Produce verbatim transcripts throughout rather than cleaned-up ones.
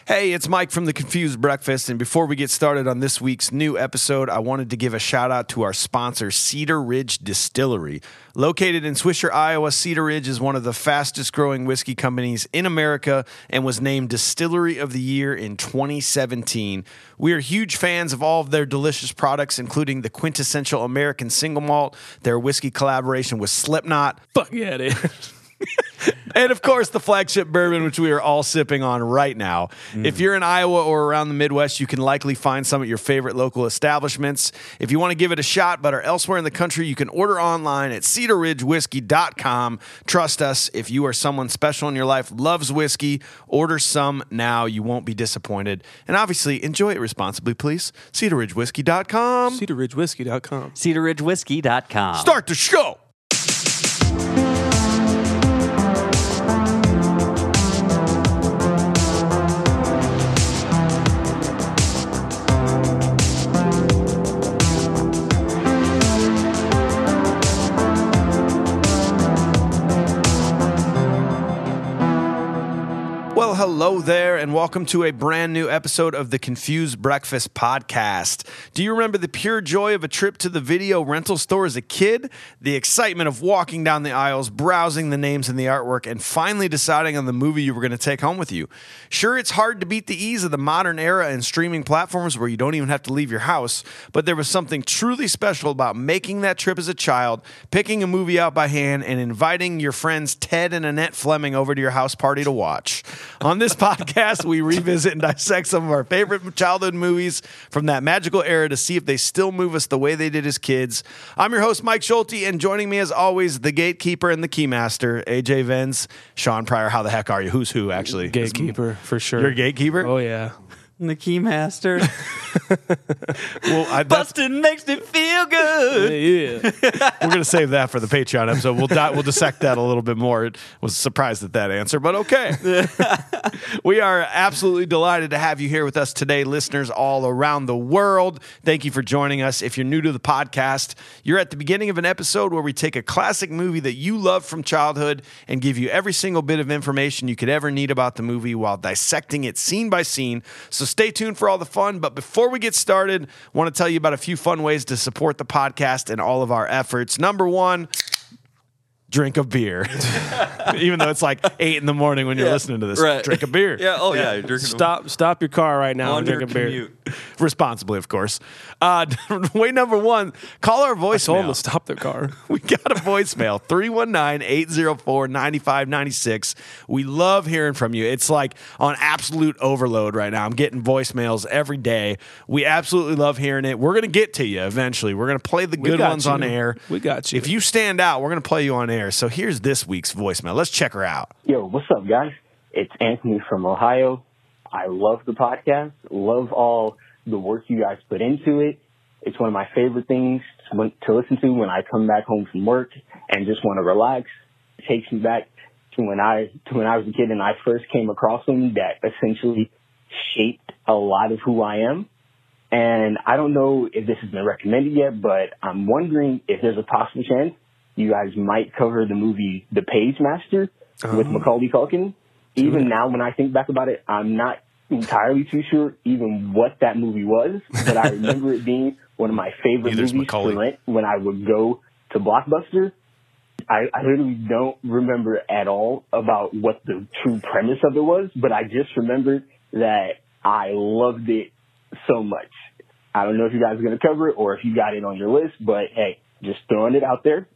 Hey, it's Mike from The Confused Breakfast, and before we get started on this week's new episode, I wanted to give a shout out to our sponsor, Cedar Ridge Distillery. Located in Swisher, Iowa, Cedar Ridge is one of the fastest growing whiskey companies in America and was named Distillery of the Year in twenty seventeen. We are huge fans of all of their delicious products, including the quintessential American single malt, their whiskey collaboration with Slipknot. Fuck yeah, dude. And, of course, the flagship bourbon, which we are all sipping on right now. Mm. If you're in Iowa or around the Midwest, you can likely find some at your favorite local establishments. If you want to give it a shot but are elsewhere in the country, you can order online at cedar ridge whiskey dot com. Trust us, if you or someone special in your life loves whiskey, order some now. You won't be disappointed. And, obviously, enjoy it responsibly, please. cedar ridge whiskey dot com. cedar ridge whiskey dot com. cedar ridge whiskey dot com. Start the show! Well, hello there, and welcome to a brand new episode of the Confused Breakfast Podcast. Do you remember the pure joy of a trip to the video rental store as a kid? The excitement of walking down the aisles, browsing the names and the artwork, and finally deciding on the movie you were going to take home with you. Sure, it's hard to beat the ease of the modern era and streaming platforms where you don't even have to leave your house, but there was something truly special about making that trip as a child, picking a movie out by hand, and inviting your friends Ted and Annette Fleming over to your house party to watch. On this podcast, we revisit and dissect some of our favorite childhood movies from that magical era to see if they still move us the way they did as kids. I'm your host, Mike Schulte, and joining me as always, the gatekeeper and the keymaster, A J Venz. Sean Pryor, how the heck are you? Who's who, actually? Gatekeeper, for sure. You're a gatekeeper? Oh, yeah. The Keymaster. Well, I, Busted makes me feel good. Yeah. we're going to save that for the Patreon episode. We'll di- we'll dissect that a little bit more. It was surprised at that answer, but okay. We are absolutely delighted to have you here with us today, listeners all around the world. Thank you for joining us. If you're new to the podcast, you're at the beginning of an episode where we take a classic movie that you love from childhood and give you every single bit of information you could ever need about the movie while dissecting it scene by scene. So stay tuned for all the fun. But before we get started, I want to tell you about a few fun ways to support the podcast and all of our efforts. Number one, drink a beer. Even though it's like eight in the morning when you're Yeah, listening to this, right. drink a beer. Yeah, oh yeah. Drinking Stop stop your car right now and on drink your a beer. commute. Responsibly, of course. Uh, way number one, call our I told them to voicemail. stop their car. We got a voicemail, three one nine, eight zero four, nine five nine six. We love hearing from you. It's like on absolute overload right now. I'm getting voicemails every day. We absolutely love hearing it. We're going to get to you eventually. We're going to play the We good got ones you. on air. We got you. If you stand out, we're going to play you on air. So here's this week's voicemail. Let's check her out. Yo, what's up, guys? It's Anthony from Ohio. I love the podcast. Love all the work you guys put into it. It's one of my favorite things to, to listen to when I come back home from work and just want to relax. It takes me back to when I to when I was a kid and I first came across them that essentially shaped a lot of who I am. And I don't know if this has been recommended yet, but I'm wondering if there's a possible chance you guys might cover the movie The Page Master with Macaulay Culkin. Even now, when I think back about it, I'm not entirely too sure even what that movie was, but I remember it being one of my favorite Neither's movies Macaulay. to rent when I would go to Blockbuster. I, I literally don't remember at all about what the true premise of it was, but I just remembered that I loved it so much. I don't know if you guys are going to cover it or if you got it on your list, but hey, just throwing it out there.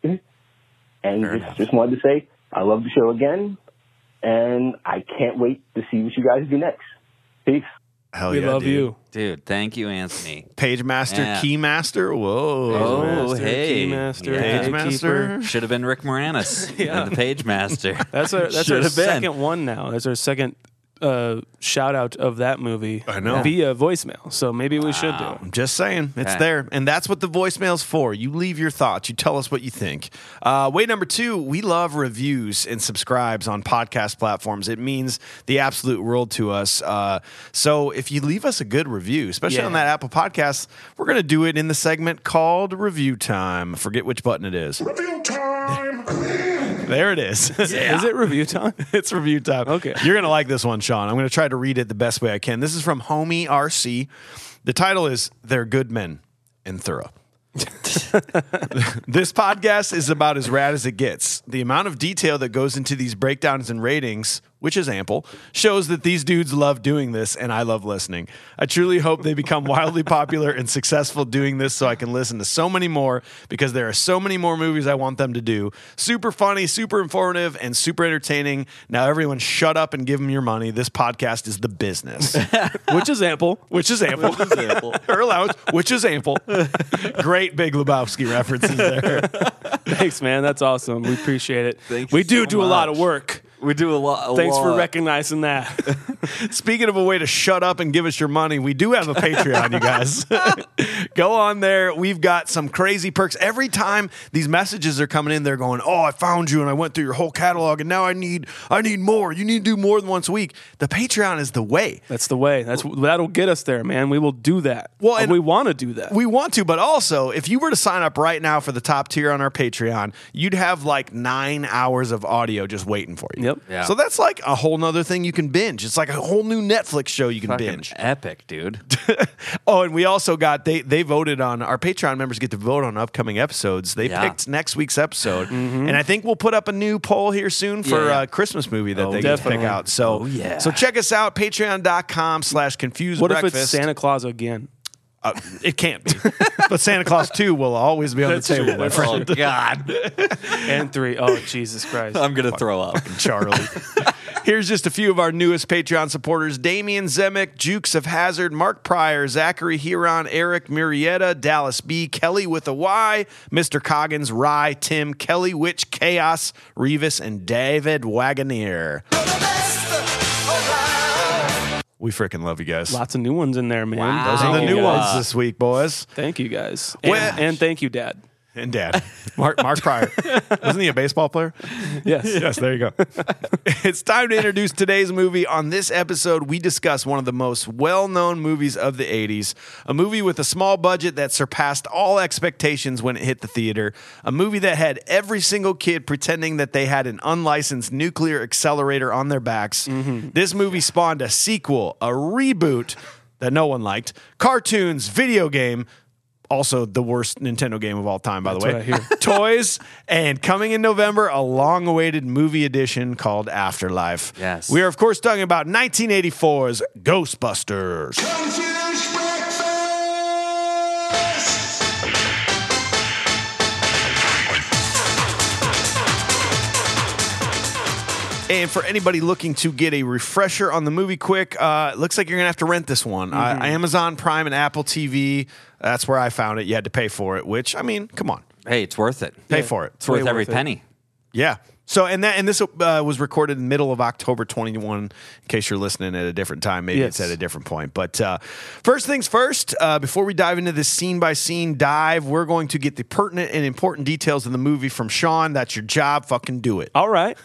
And just, just wanted to say, I love the show again, and I can't wait to see what you guys do next. Peace. Hell we yeah, love dude. you. Dude, thank you, Anthony. Page Master, Yeah. Key Master. Whoa. Oh, Master, hey. Keymaster, Yeah. Page Gatekeeper. Master. Should have been Rick Moranis. Yeah. The Page Master. That's our that's Should our have been. second one now. That's our second uh, shout out of that movie. I know. Via voicemail. So maybe we should do it. I'm just saying, it's Okay. there. And that's what the voicemail's for. You leave your thoughts. You tell us what you think. Uh, way number two, we love reviews and subscribes on podcast platforms. It means the absolute world to us. Uh, so if you leave us a good review, especially Yeah. on that Apple Podcast, we're going to do it in the segment called Review Time. I forget which button it is. Review time! There it is. Is it review time? It's review time. Okay. You're going to like this one, Sean. I'm going to try to read it the best way I can. This is from Homie R C. The title is They're Good Men and Thorough. This podcast is about as rad as it gets. The amount of detail that goes into these breakdowns and ratings, which is ample, shows that these dudes love doing this, and I love listening. I truly hope they become wildly popular and successful doing this so I can listen to so many more, because there are so many more movies I want them to do. Super funny, super informative, and super entertaining. Now everyone shut up and give them your money. This podcast is the business. Which is ample. Which is ample. Which is ample. Her allowance, which is ample. Great Big Lebowski references there. Thanks, man. That's awesome. We appreciate it. Thank we you do so do a lot of much. work. We do a lot. A Thanks for lot. recognizing that. Speaking of a way to shut up and give us your money, we do have a Patreon, you guys. Go on there. We've got some crazy perks. Every time these messages are coming in, they're going, oh, I found you and I went through your whole catalog and now I need I need more. You need to do more than once a week. The Patreon is the way. That's the way. That's that'll get us there, man. We will do that. Well, And and- we want to do that. We want to, but also, if you were to sign up right now for the top tier on our Patreon, you'd have like nine hours of audio just waiting for you. Yep. Yeah. So that's like a whole nother thing you can binge. It's like a whole new Netflix show you can Fucking binge. epic, dude. Oh, and we also got they they voted on our Patreon members get to vote on upcoming episodes. They Yeah. picked next week's episode, and I think we'll put up a new poll here soon for Yeah, yeah. a Christmas movie that Oh, they get to pick definitely. out. So Oh, yeah. so check us out patreon dot com slash confused what if breakfast. it's Santa Claus again? Uh, it can't be, but Santa Claus two will always be on That's the table, true. my That's friend. Oh God, And three. Oh, Jesus Christ. I'm gonna throw up. Charlie. Here's just a few of our newest Patreon supporters: Damian Zemek, Jukes of Hazard, Mark Pryor, Zachary Huron, Eric Murrieta, Dallas B, Kelly with a Y, Mister Coggins, Rye, Tim, Kelly Witch, Chaos, Revis, and David Wagoneer. We freaking love you guys. Lots of new ones in there, man. Wow. Those Thank are the you new guys. ones this week, boys. Thank you guys. And, Well- and thank you, Dad. And Dad. Mark, Mark Pryor. Wasn't he a baseball player? Yes. Yes, there you go. It's time to introduce today's movie. On this episode, we discuss one of the most well-known movies of the eighties, a movie with a small budget that surpassed all expectations when it hit the theater, a movie that had every single kid pretending that they had an unlicensed nuclear accelerator on their backs. This movie spawned a sequel, a reboot that no one liked, cartoons, video game, also the worst Nintendo game of all time, by That's the way. what I hear. Toys, and coming in November, a long-awaited movie edition called Afterlife. Yes. We are, of course, talking about nineteen eighty-four's Ghostbusters. Confused breakfast. And for anybody looking to get a refresher on the movie quick, uh, it looks like you're going to have to rent this one. Uh, Amazon Prime and Apple T V, that's where I found it. You had to pay for it, which, I mean, come on. Hey, it's worth it. Pay for it. It's worth way every worth it. penny. Yeah. So and that and this uh, was recorded in the middle of October twenty-one. In case you're listening at a different time, maybe Yes. it's at a different point. But uh, first things first, uh, before we dive into this scene by scene dive, we're going to get the pertinent and important details of the movie from Sean. That's your job. Fucking do it. All right.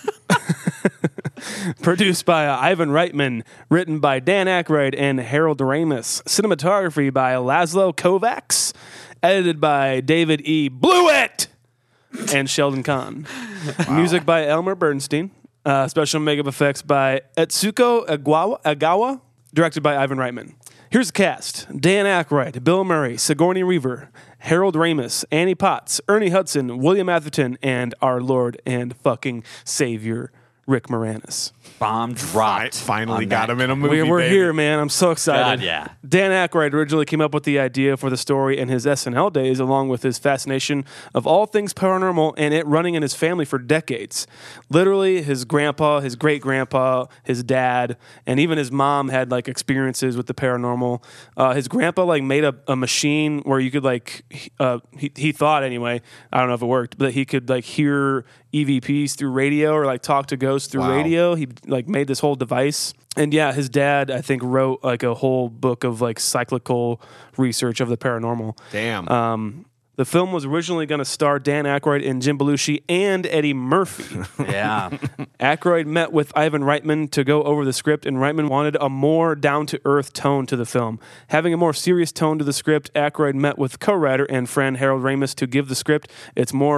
Produced by uh, Ivan Reitman, written by Dan Aykroyd and Harold Ramis, cinematography by Laszlo Kovacs, edited by David E. Blewett and Sheldon Kahn. Music by Elmer Bernstein. Uh, special makeup effects by Etsuko Agawa, Agawa, directed by Ivan Reitman. Here's the cast: Dan Aykroyd, Bill Murray, Sigourney Weaver, Harold Ramis, Annie Potts, Ernie Hudson, William Atherton, and our Lord and fucking Savior, Rick Moranis. Bomb dropped. Finally on got that. him in a movie. We're, we're baby. here, man. I'm so excited. God, yeah. Dan Aykroyd originally came up with the idea for the story in his S N L days, along with his fascination of all things paranormal and it running in his family for decades. Literally, his grandpa, his great grandpa, his dad, and even his mom had like experiences with the paranormal. Uh, his grandpa like made a, a machine where you could like he- uh, he he thought anyway. I don't know if it worked, but he could like hear E V Ps through radio or like talk to ghosts through Wow. radio. He like made this whole device. And yeah, his dad, I think, wrote like a whole book of like cyclical research of the paranormal. Damn. Um, the film was originally going to star Dan Aykroyd and Jim Belushi and Eddie Murphy. Yeah. Aykroyd met with Ivan Reitman to go over the script, and Reitman wanted a more down-to-earth tone to the film. Having a more serious tone to the script, Aykroyd met with co-writer and friend Harold Ramis to give the script its more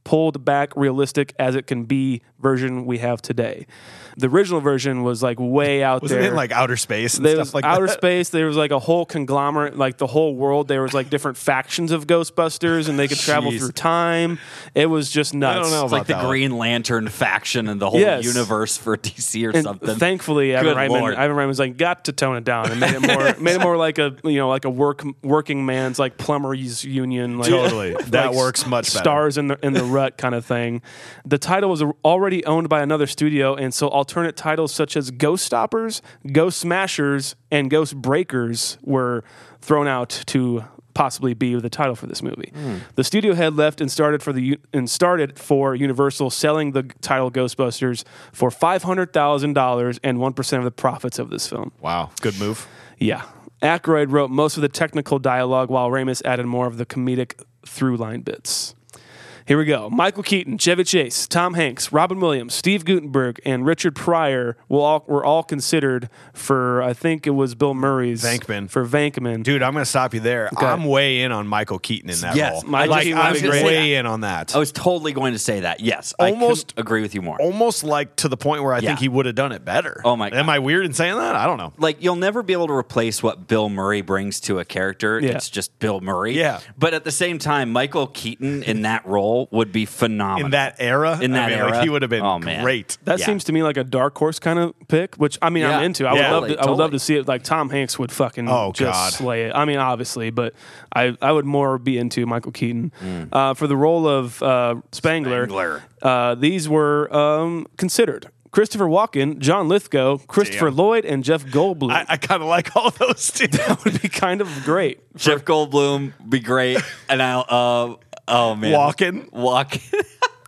pulled back, realistic as it can be version we have today. The original version was like way out Wasn't there. it in like outer space and There stuff was like outer that? space. There was like a whole conglomerate, like the whole world. There was like different factions of Ghostbusters, and they could travel Jeez. through time. It was just nuts. I don't know It's like about the that one. Green Lantern faction and the whole Yes. universe for D C or And something. thankfully, Ivan Good Reitman, Lord. Ivan Reitman was like, got to tone it down and made it more, made it more like a you know like a work working man's like plumbers union. Like, Totally. That like works much better. Stars in the in the rut kind of thing. The title was already owned by another studio, and so alternate titles such as Ghost Stoppers, Ghost Smashers, and Ghost Breakers were thrown out to possibly be the title for this movie. Hmm. The studio had left and started for the and started for Universal, selling the title Ghostbusters for five hundred thousand dollars and one percent of the profits of this film. Wow, good move. Yeah. Aykroyd wrote most of the technical dialogue while Ramis added more of the comedic through line bits. Here we go. Michael Keaton, Chevy Chase, Tom Hanks, Robin Williams, Steve Guttenberg, and Richard Pryor will all, were all considered for, I think it was Bill Murray's. Venkman. For Venkman. Dude, I'm going to stop you there. I'm way in on Michael Keaton in that Yes, role. Michael like, Keaton I'm would be great. way in on that. I was totally going to say that. Yes, Almost- I couldn't agree with you more. Almost like to the point where I Yeah. think he would have done it better. Oh my Am God. I weird in saying that? I don't know. Like, you'll never be able to replace what Bill Murray brings to a character. Yeah. It's just Bill Murray. Yeah. But at the same time, Michael Keaton in that role would be phenomenal. In that era, In that I mean, like, era? he would have been Oh, man. great. That Yeah. seems to me like a dark horse kind of pick, which I mean I'm Yeah. into. I Yeah. would love to, I would love Totally. to see it. Like Tom Hanks would fucking Oh, just God. slay it. I mean, obviously, but I I would more be into Michael Keaton Mm. uh, for the role of uh, Spangler. Spangler. Uh, these were um, considered Christopher Walken, John Lithgow, Christopher Damn. Lloyd, and Jeff Goldblum. I, I kind of like all those too. that would be kind of great. Jeff Goldblum be great. And I'll, uh, oh, man. Walken? Walken.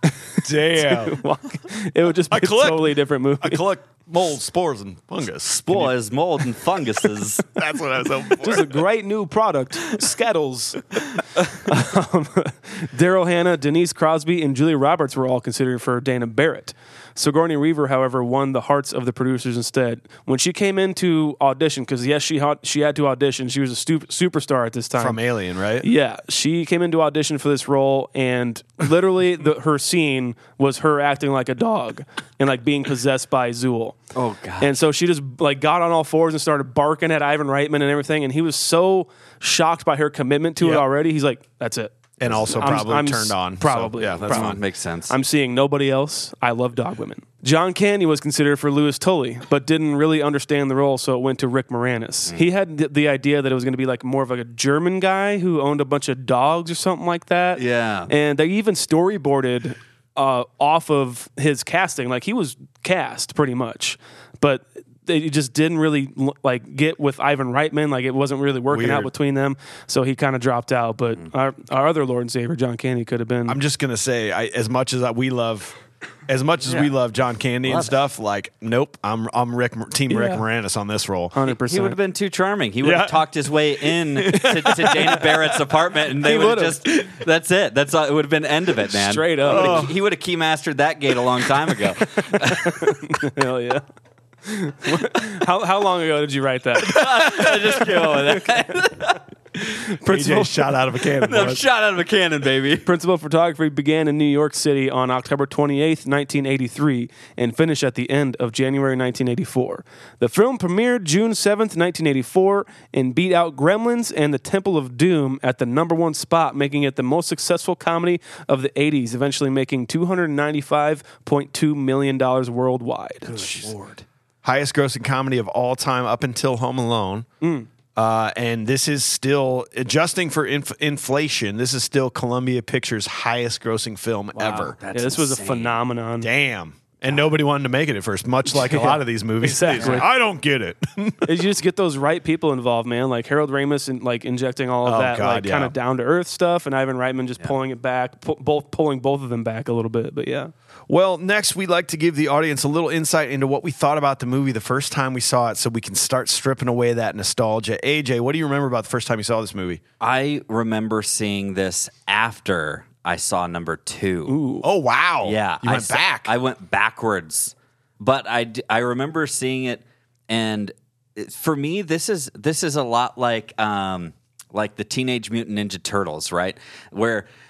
Damn. Walken. It would just be a collect- totally different movie. I collect mold, spores, and fungus. Spores, mold, and funguses. That's what I was hoping for. Just a great new product, Skittles. um, Daryl Hannah, Denise Crosby, and Julia Roberts were all considered for Dana Barrett. Sigourney Weaver, however, won the hearts of the producers instead. When she came into audition, because yes, she had, she had to audition. She was a stu- superstar at this time. From Alien, right? Yeah, she came into audition for this role, and literally the, her scene was her acting like a dog and like being possessed by Zool. Oh, God. And so she just like got on all fours and started barking at Ivan Reitman and everything, and he was so shocked by her commitment to Yep. it already. He's like, "That's it." And also I'm- probably I'm s- turned on. So, Probably, yeah, that's probably. fine. Makes sense. I'm seeing nobody else. I love dog women. John Candy was considered for Louis Tully, but didn't really understand the role, so it went to Rick Moranis. He had the, the idea that it was going to be like more of like a German guy who owned a bunch of dogs or something like that. Yeah. And they even storyboarded uh, off of his casting. Like he was cast pretty much, but they just didn't really like get with Ivan Reitman. Like it wasn't really working out Weird. between them, so he kind of dropped out. But our, our other Lord and Savior, John Candy, could have been. I'm just gonna say, I, as much as I, we love, as much as we Yeah. love John Candy and Love it. stuff, like, nope, I'm I'm Rick Team Rick Yeah. Moranis on this role. Hundred He percent. would have been too charming. He would have Yeah. talked his way in to, to Dana Barrett's apartment, and they He would have would've. just. That's it. That's all, it. Would have been end of it, man. Straight up. He would've- He would have keymastered that gate a long time ago. Hell yeah. how how long ago did you write that? Just go with it. Principal, A J shot out of a cannon. I'm boys. shot out of a cannon, baby. principal photography began in New York City on October twenty-eighth, nineteen eighty-three, and finished at the end of January nineteen eighty-four. The film premiered June seventh, nineteen eighty-four, and beat out Gremlins and The Temple of Doom at the number one spot, making it the most successful comedy of the eighties, eventually making two hundred ninety-five point two million dollars worldwide. Lord. Highest grossing comedy of all time up until Home Alone. Mm. Uh, and this is still, adjusting for inf- inflation, this is still Columbia Pictures' highest grossing film ever. Yeah, this was a insane. phenomenon. Damn. And nobody wanted to make it at first, much like a Yeah, lot of these movies. exactly. I don't get it. You just get those right people involved, man. Like Harold Ramis and like injecting all of Oh, that, God, like yeah. kind of down to earth stuff, and Ivan Reitman just pulling it back, pu- both pulling both of them back a little bit. But yeah, Well, next we'd like to give the audience a little insight into what we thought about the movie the first time we saw it, so we can start stripping away that nostalgia. A J, what do you remember about the first time you saw this movie? I remember seeing this after I saw number two. Oh, wow. Yeah, You I went sa- back. I went backwards, but I, d- I remember seeing it, and it, for me, this is this is a lot like um like the Teenage Mutant Ninja Turtles, right? Where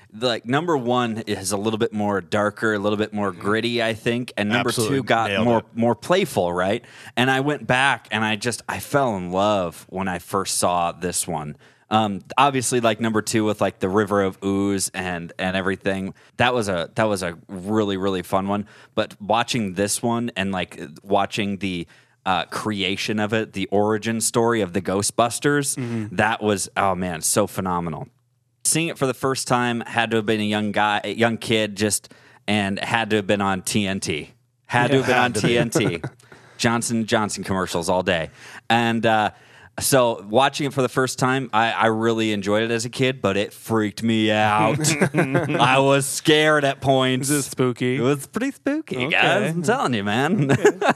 like number one is a little bit more darker, a little bit more gritty, I think, and number Absolutely two got nailed more it. more playful, right? And I went back and I just I fell in love when I first saw this one. Um, obviously, like number two with like the River of Ooze and and everything. That was a that was a really really fun one. But watching this one and like watching the uh, creation of it, the origin story of the Ghostbusters, Mm-hmm. that was oh man, so phenomenal. Seeing it for the first time, had to have been a young guy, a young kid, just and had to have been on T N T. Had to have been had on to be. T N T. Johnson and Johnson commercials all day, and. uh So watching it for the first time, I, I really enjoyed it as a kid, but it freaked me out. I was scared at points. Is it spooky? It was pretty spooky, Okay. guys. I'm telling you, man.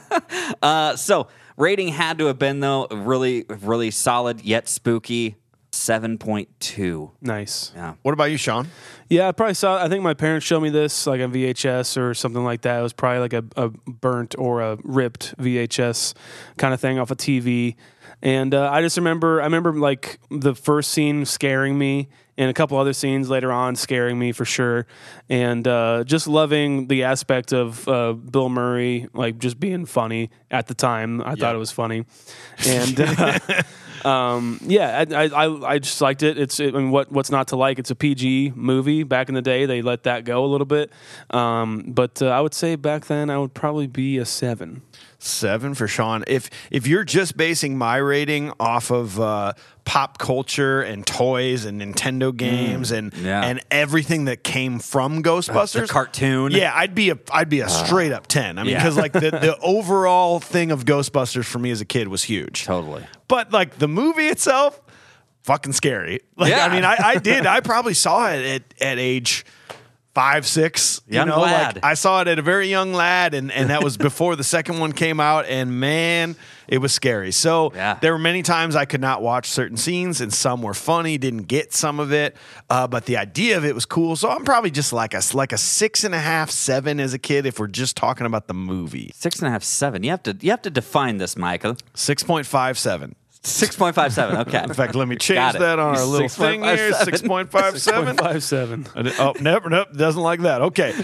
uh, so rating had to have been though really, really solid yet spooky. seven point two. Nice. Yeah. What about you, Sean? Yeah, I probably saw. I think my parents showed me this like on V H S or something like that. It was probably like a, a burnt or a ripped V H S kind of thing off a T V. And uh, I just remember, I remember like the first scene scaring me, and a couple other scenes later on scaring me for sure. And uh, just loving the aspect of uh, Bill Murray, like just being funny at the time. I thought it was funny, and. Uh, Um, yeah, I, I I just liked it. It's it, I mean, what what's not to like? It's a P G movie. Back in the day, they let that go a little bit. Um, but uh, I would say back then I would probably be a seven. Seven for Sean. If if you're just basing my rating off of uh, pop culture and toys and Nintendo games and yeah. and everything that came from Ghostbusters, The cartoon. yeah, I'd be a I'd be a straight up ten. I mean, Yeah. because like the the overall thing of Ghostbusters for me as a kid was huge. Totally. But like the movie itself, fucking scary. Like Yeah. I mean, I, I did. I probably saw it at at age five, six. Young you know, lad. like I saw it at a very young lad, and and that was before the second one came out. And man, it was scary. So Yeah. there were many times I could not watch certain scenes, and some were funny. Didn't get some of it, uh, but the idea of it was cool. So I'm probably just like a like a six and a half, seven as a kid. If we're just talking about the movie, Six and a half, seven. You have to you have to define this, Michael. six point five seven. Six point five seven. Okay. In fact, let me change Got it. that on our little six point thing five here. seven. Six point five seven. Five seven. Oh, never, nope, doesn't like that. Okay.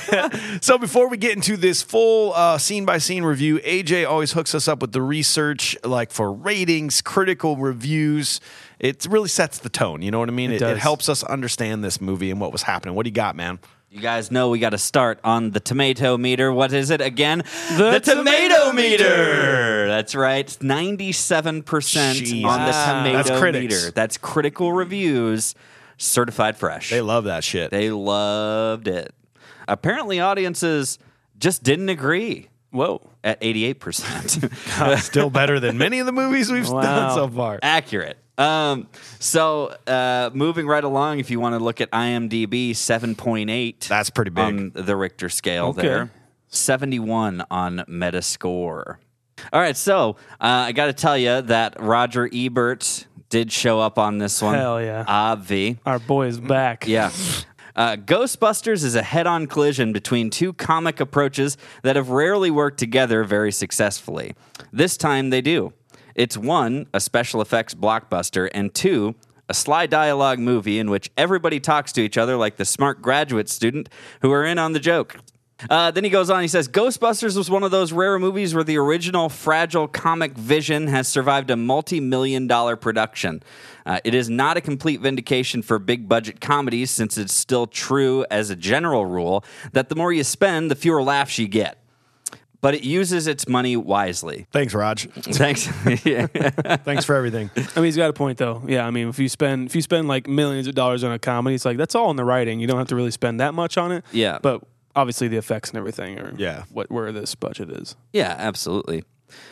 So before we get into this full uh, scene by scene review, A J always hooks us up with the research, like for ratings, critical reviews. It really sets the tone. You know what I mean? It, it, does. helps us understand this movie and what was happening. What do you got, man? You guys know we got to start on the tomato meter. What is it again? The tomato tomato meter. That's right. ninety-seven percent Jeez. on the Wow. tomato That's critics. meter. That's critical reviews, certified fresh. They love that shit. They loved it. Apparently, audiences just didn't agree Whoa. at eighty-eight percent. Still better than many of the movies we've Wow. done so far. Accurate. Um, so, uh, moving right along, if you want to look at IMDb, seven point eight. That's pretty big. On the Richter scale Okay. there. seventy-one on Metascore. All right, so uh, I got to tell you that Roger Ebert did show up on this one. Hell yeah. Obvi. Our boy is back. Yeah. Uh, Ghostbusters is a head-on collision between two comic approaches that have rarely worked together very successfully. This time they do. It's one, a special effects blockbuster, and two, a sly dialogue movie in which everybody talks to each other like the smart graduate student who are in on the joke. Uh, then he goes on, he says, Ghostbusters was one of those rare movies where the original fragile comic vision has survived a multi-million dollar production. Uh, it is not a complete vindication for big-budget comedies, since it's still true as a general rule that the more you spend, the fewer laughs you get. But it uses its money wisely. Thanks, Raj. Thanks. Yeah. Thanks for everything. I mean, he's got a point though. Yeah, I mean, if you spend if you spend like millions of dollars on a comedy, it's like that's all in the writing. You don't have to really spend that much on it. Yeah. But obviously the effects and everything are Yeah. what where this budget is. Yeah, absolutely.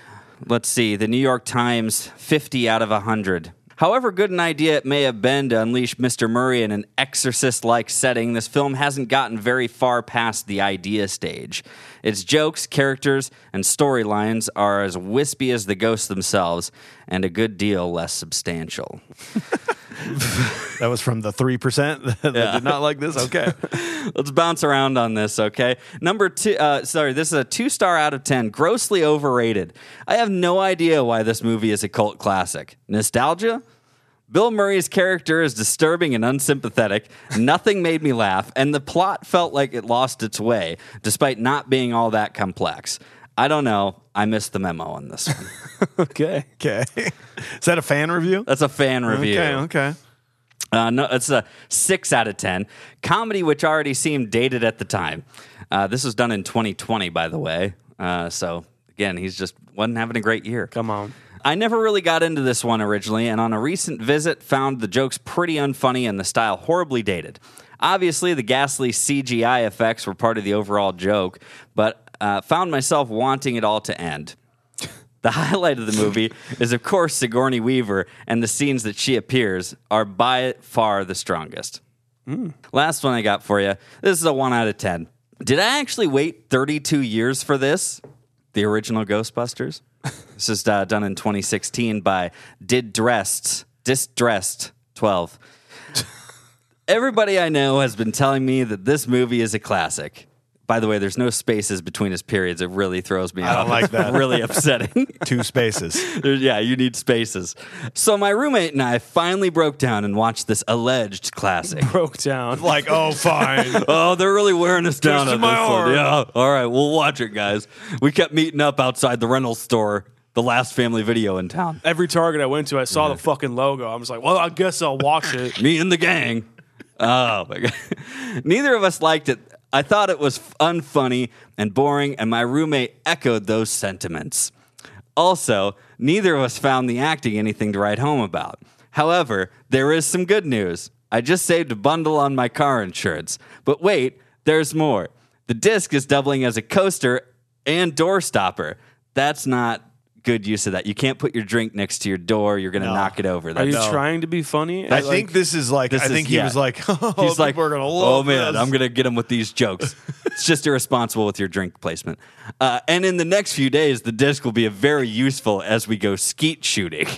Let's see. The New York Times, fifty out of one hundred. However good an idea it may have been to unleash Mister Murray in an exorcist-like setting, this film hasn't gotten very far past the idea stage. Its jokes, characters, and storylines are as wispy as the ghosts themselves, and a good deal less substantial. That was from the three percent that did not like this. Okay. Let's bounce around on this, okay? Number two, uh, sorry, this is a two star out of ten, grossly overrated. I have no idea why this movie is a cult classic. Nostalgia? Bill Murray's character is disturbing and unsympathetic. Nothing made me laugh, and the plot felt like it lost its way, despite not being all that complex. I don't know. I missed the memo on this one. Okay. Okay. Is that a fan review? That's a fan review. Okay, okay. Uh, no, it's a six out of ten. Comedy which already seemed dated at the time. Uh, this was done in twenty twenty, by the way. Uh, so, again, he's just wasn't having a great year. Come on. I never really got into this one originally, and on a recent visit, found the jokes pretty unfunny and the style horribly dated. Obviously, the ghastly C G I effects were part of the overall joke, but uh, found myself wanting it all to end. The highlight of the movie is, of course, Sigourney Weaver, and the scenes that she appears are by far the strongest. Mm. Last one I got for you. This is a one out of ten. Did I actually wait thirty-two years for this? The original Ghostbusters? This is uh, done in twenty sixteen by Did Dressed, Disdressed twelve. Everybody I know has been telling me that this movie is a classic. By the way, there's no spaces between his periods. It really throws me I off. don't like that. Really upsetting. Two spaces. There's- yeah, you need spaces. So my roommate and I finally broke down and watched this alleged classic. Broke down. Like, oh, fine. Oh, they're really wearing us down Twisted on my this one. arm. Yeah, all right, we'll watch it, guys. We kept meeting up outside the rental store, the last family video in town. Every Target I went to, I saw the fucking logo. I was like, well, I guess I'll watch it. Me and the gang. Oh, my God. Neither of us liked it. I thought it was unfunny and boring, and my roommate echoed those sentiments. Also, neither of us found the acting anything to write home about. However, there is some good news. I just saved a bundle on my car insurance. But wait, there's more. The disc is doubling as a coaster and door stopper. That's not good use of that. You can't put your drink next to your door. You're going to No. knock it over. Are you That's, trying to be funny? I Like- think this is like, This I is- think he yeah. was like, oh, He's like, we're going to oh love man, this. I'm going to get him with these jokes. It's just irresponsible with your drink placement. Uh, and in the next few days, the disc will be very useful as we go skeet shooting.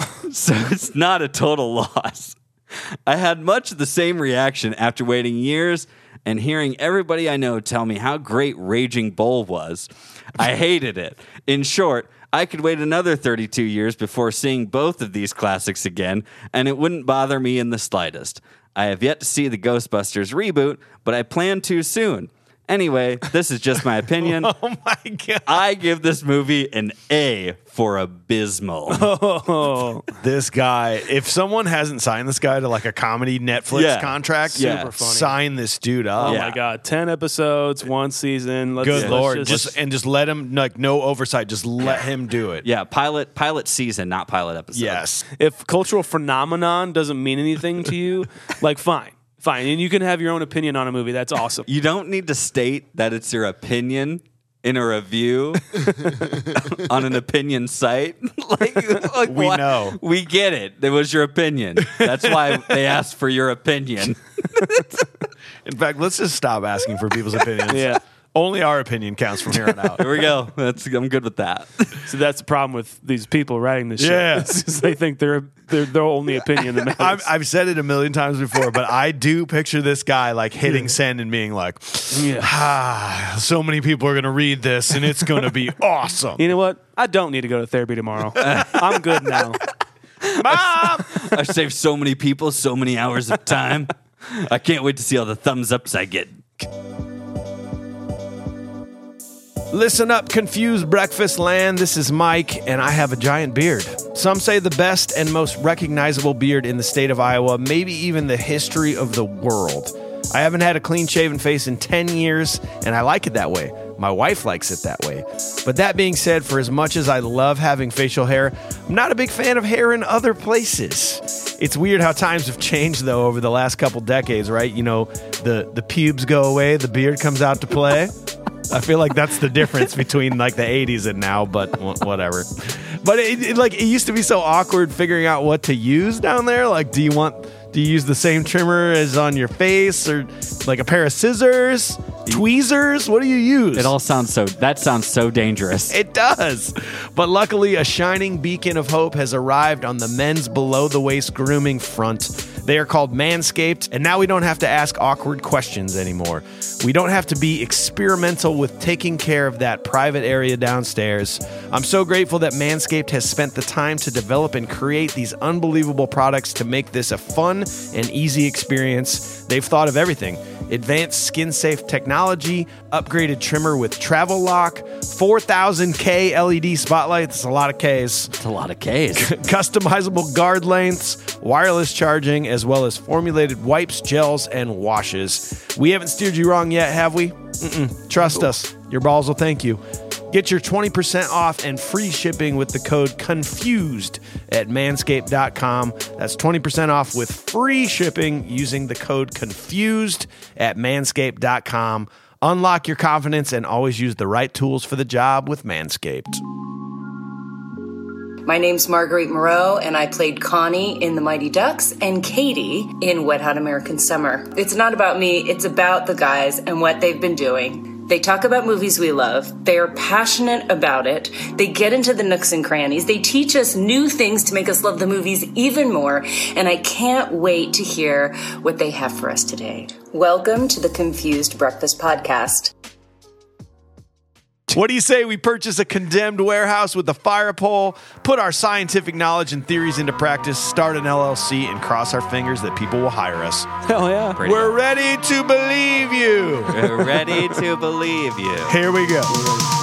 So it's not a total loss. I had much of the same reaction after waiting years and hearing everybody I know tell me how great Raging Bull was. I hated it. In short, I could wait another thirty-two years before seeing both of these classics again, and it wouldn't bother me in the slightest. I have yet to see the Ghostbusters reboot, but I plan to soon. Anyway, this is just my opinion. Oh, my God. I give this movie an A for abysmal. oh, This guy, if someone hasn't signed this guy to like a comedy Netflix Yeah. contract, Yeah. Super funny. sign this dude up. oh Yeah. my God. ten episodes, one season. Let's, Good let's Lord. Just, Just, and just let him, like, no oversight. Just let him do it. Yeah, pilot pilot season, not pilot episode. Yes. if cultural phenomenon doesn't mean anything to you, like, fine. Fine. And you can have your own opinion on a movie. That's awesome. You don't need to state that it's your opinion in a review on an opinion site. like, like We why- know. We get it. It was your opinion. That's why they asked for your opinion. In fact, let's just stop asking for people's opinions. Yeah. Only our opinion counts from here on out. There we go. That's I'm good with that. So that's the problem with these people writing this shit. Yeah. It's just they think they're, they're their only opinion that matters. I've, I've said it a million times before, but I do picture this guy like hitting send and being like, yeah. ah, so many people are going to read this and it's going to be awesome. You know what? I don't need to go to therapy tomorrow. I'm good now. Mom! I saved so many people, so many hours of time. I can't wait to see all the thumbs ups I get. Listen up, confused breakfast land. This is Mike, and I have a giant beard. Some say the best and most recognizable beard in the state of Iowa, maybe even the history of the world. I haven't had a clean-shaven face in ten years, and I like it that way. My wife likes it that way. But that being said, for as much as I love having facial hair, I'm not a big fan of hair in other places. It's weird how times have changed, though, over the last couple decades, right? You know, the, the pubes go away, the beard comes out to play. I feel like that's the difference between like the eighties and now, but wh- whatever. But it, it, like it used to be so awkward figuring out what to use down there. Like, do you want do you use the same trimmer as on your face, or like a pair of scissors, tweezers? What do you use? It all sounds so, that sounds so dangerous. It does. But luckily, a shining beacon of hope has arrived on the men's below the waist grooming front. They are called Manscaped, and now we don't have to ask awkward questions anymore. We don't have to be experimental with taking care of that private area downstairs. I'm so grateful that Manscaped has spent the time to develop and create these unbelievable products to make this a fun and easy experience. They've thought of everything. Advanced skin-safe technology, upgraded trimmer with travel lock, four thousand K L E D spotlight, that's a lot of Ks, It's a lot of K's. customizable guard lengths, wireless charging, as well as formulated wipes, gels, and washes. We haven't steered you wrong yet, have we? Mm-mm. Trust us. Your balls will thank you. Get your twenty percent off and free shipping with the code CONFUSED at manscaped dot com. That's twenty percent off with free shipping using the code CONFUSED at manscaped dot com. Unlock your confidence and always use the right tools for the job with Manscaped. My name's Marguerite Moreau, and I played Connie in The Mighty Ducks and Katie in Wet Hot American Summer. It's not about me, it's about the guys and what they've been doing. They talk about movies we love. They are passionate about it. They get into the nooks and crannies. They teach us new things to make us love the movies even more. And I can't wait to hear what they have for us today. Welcome to the Confused Breakfast Podcast. What do you say we purchase a condemned warehouse with a fire pole, put our scientific knowledge and theories into practice, start an L L C, and cross our fingers that people will hire us? Hell yeah. Pretty We're good. ready to believe you. We're ready to believe you. Here we go.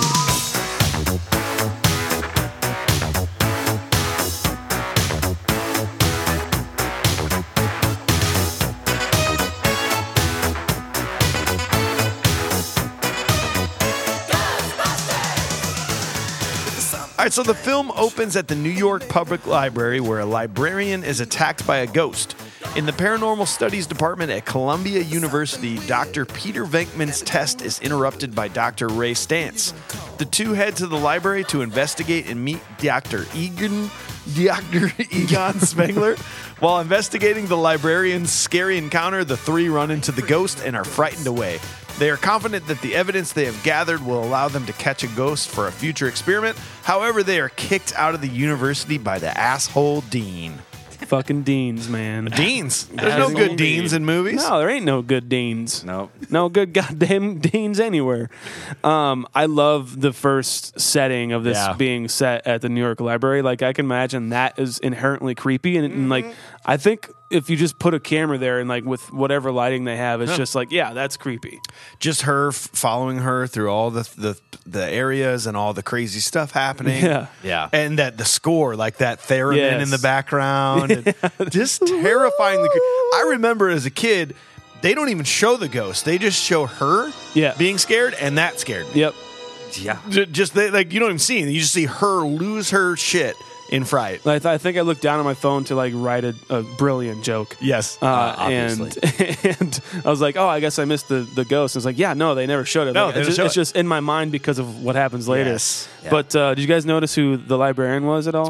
All right, so the film opens at the New York Public Library where a librarian is attacked by a ghost. In the Paranormal Studies Department at Columbia University, Doctor Peter Venkman's test is interrupted by Doctor Ray Stantz. The two head to the library to investigate and meet Doctor Egan, Doctor Egon Spengler. While investigating the librarian's scary encounter, the three run into the ghost and are frightened away. They are confident that the evidence they have gathered will allow them to catch a ghost for a future experiment. However, they are kicked out of the university by the asshole dean. Fucking deans, man. Deans? There's no Asshole good dean. deans in movies. No, there ain't no good deans. Nope. No good goddamn deans anywhere. Um, I love the first setting of this Yeah. being set at the New York Library. Like, I can imagine that is inherently creepy. And, and like, I think if you just put a camera there and, like, with whatever lighting they have, it's just like, yeah, that's creepy. Just her f- following her through all the, the the areas and all the crazy stuff happening. Yeah. Yeah. And that the score, like that theremin Yes. in the background. and just terrifyingly creepy. I remember as a kid, they don't even show the ghost. They just show her Yeah. being scared and that scared. Yep. Yeah. J- Just they, like you don't even see it. You just see her lose her shit in fright. I, th- I think I looked down at my phone to, like, write a, a brilliant joke. Yes. Uh, obviously. and, and I was like, oh, I guess I missed the, the ghost. It's like, yeah, no, they never showed it. No, Like, they it's, don't just, show it's it. just in my mind because of what happens later. Yes. Yeah. But uh, did you guys notice who the librarian was at all?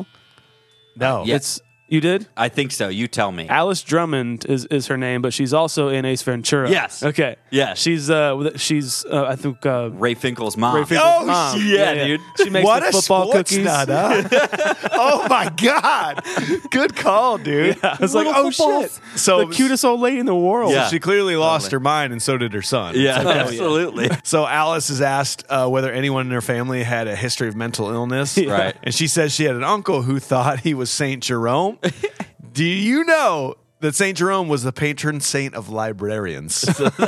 No. Yeah. It's you did. I think so. You tell me. Alice Drummond is, is her name, but she's also in Ace Ventura. Yes. Okay. Yes. She's uh she's uh, I think uh, Ray Finkel's mom. Ray Finkel's Oh, mom. yeah, dude. She makes What the a football sports cookies. nut, huh? Oh my god! Good call, dude. I was like, Little oh football- shit! So the cutest old lady in the world. Yeah. She clearly lost Totally. her mind, and so did her son. Yeah, Oh, yeah. absolutely. So Alice is asked uh, whether anyone in her family had a history of mental illness. Right. And she says she had an uncle who thought he was Saint Jerome. Do you know that Saint Jerome was the patron saint of librarians?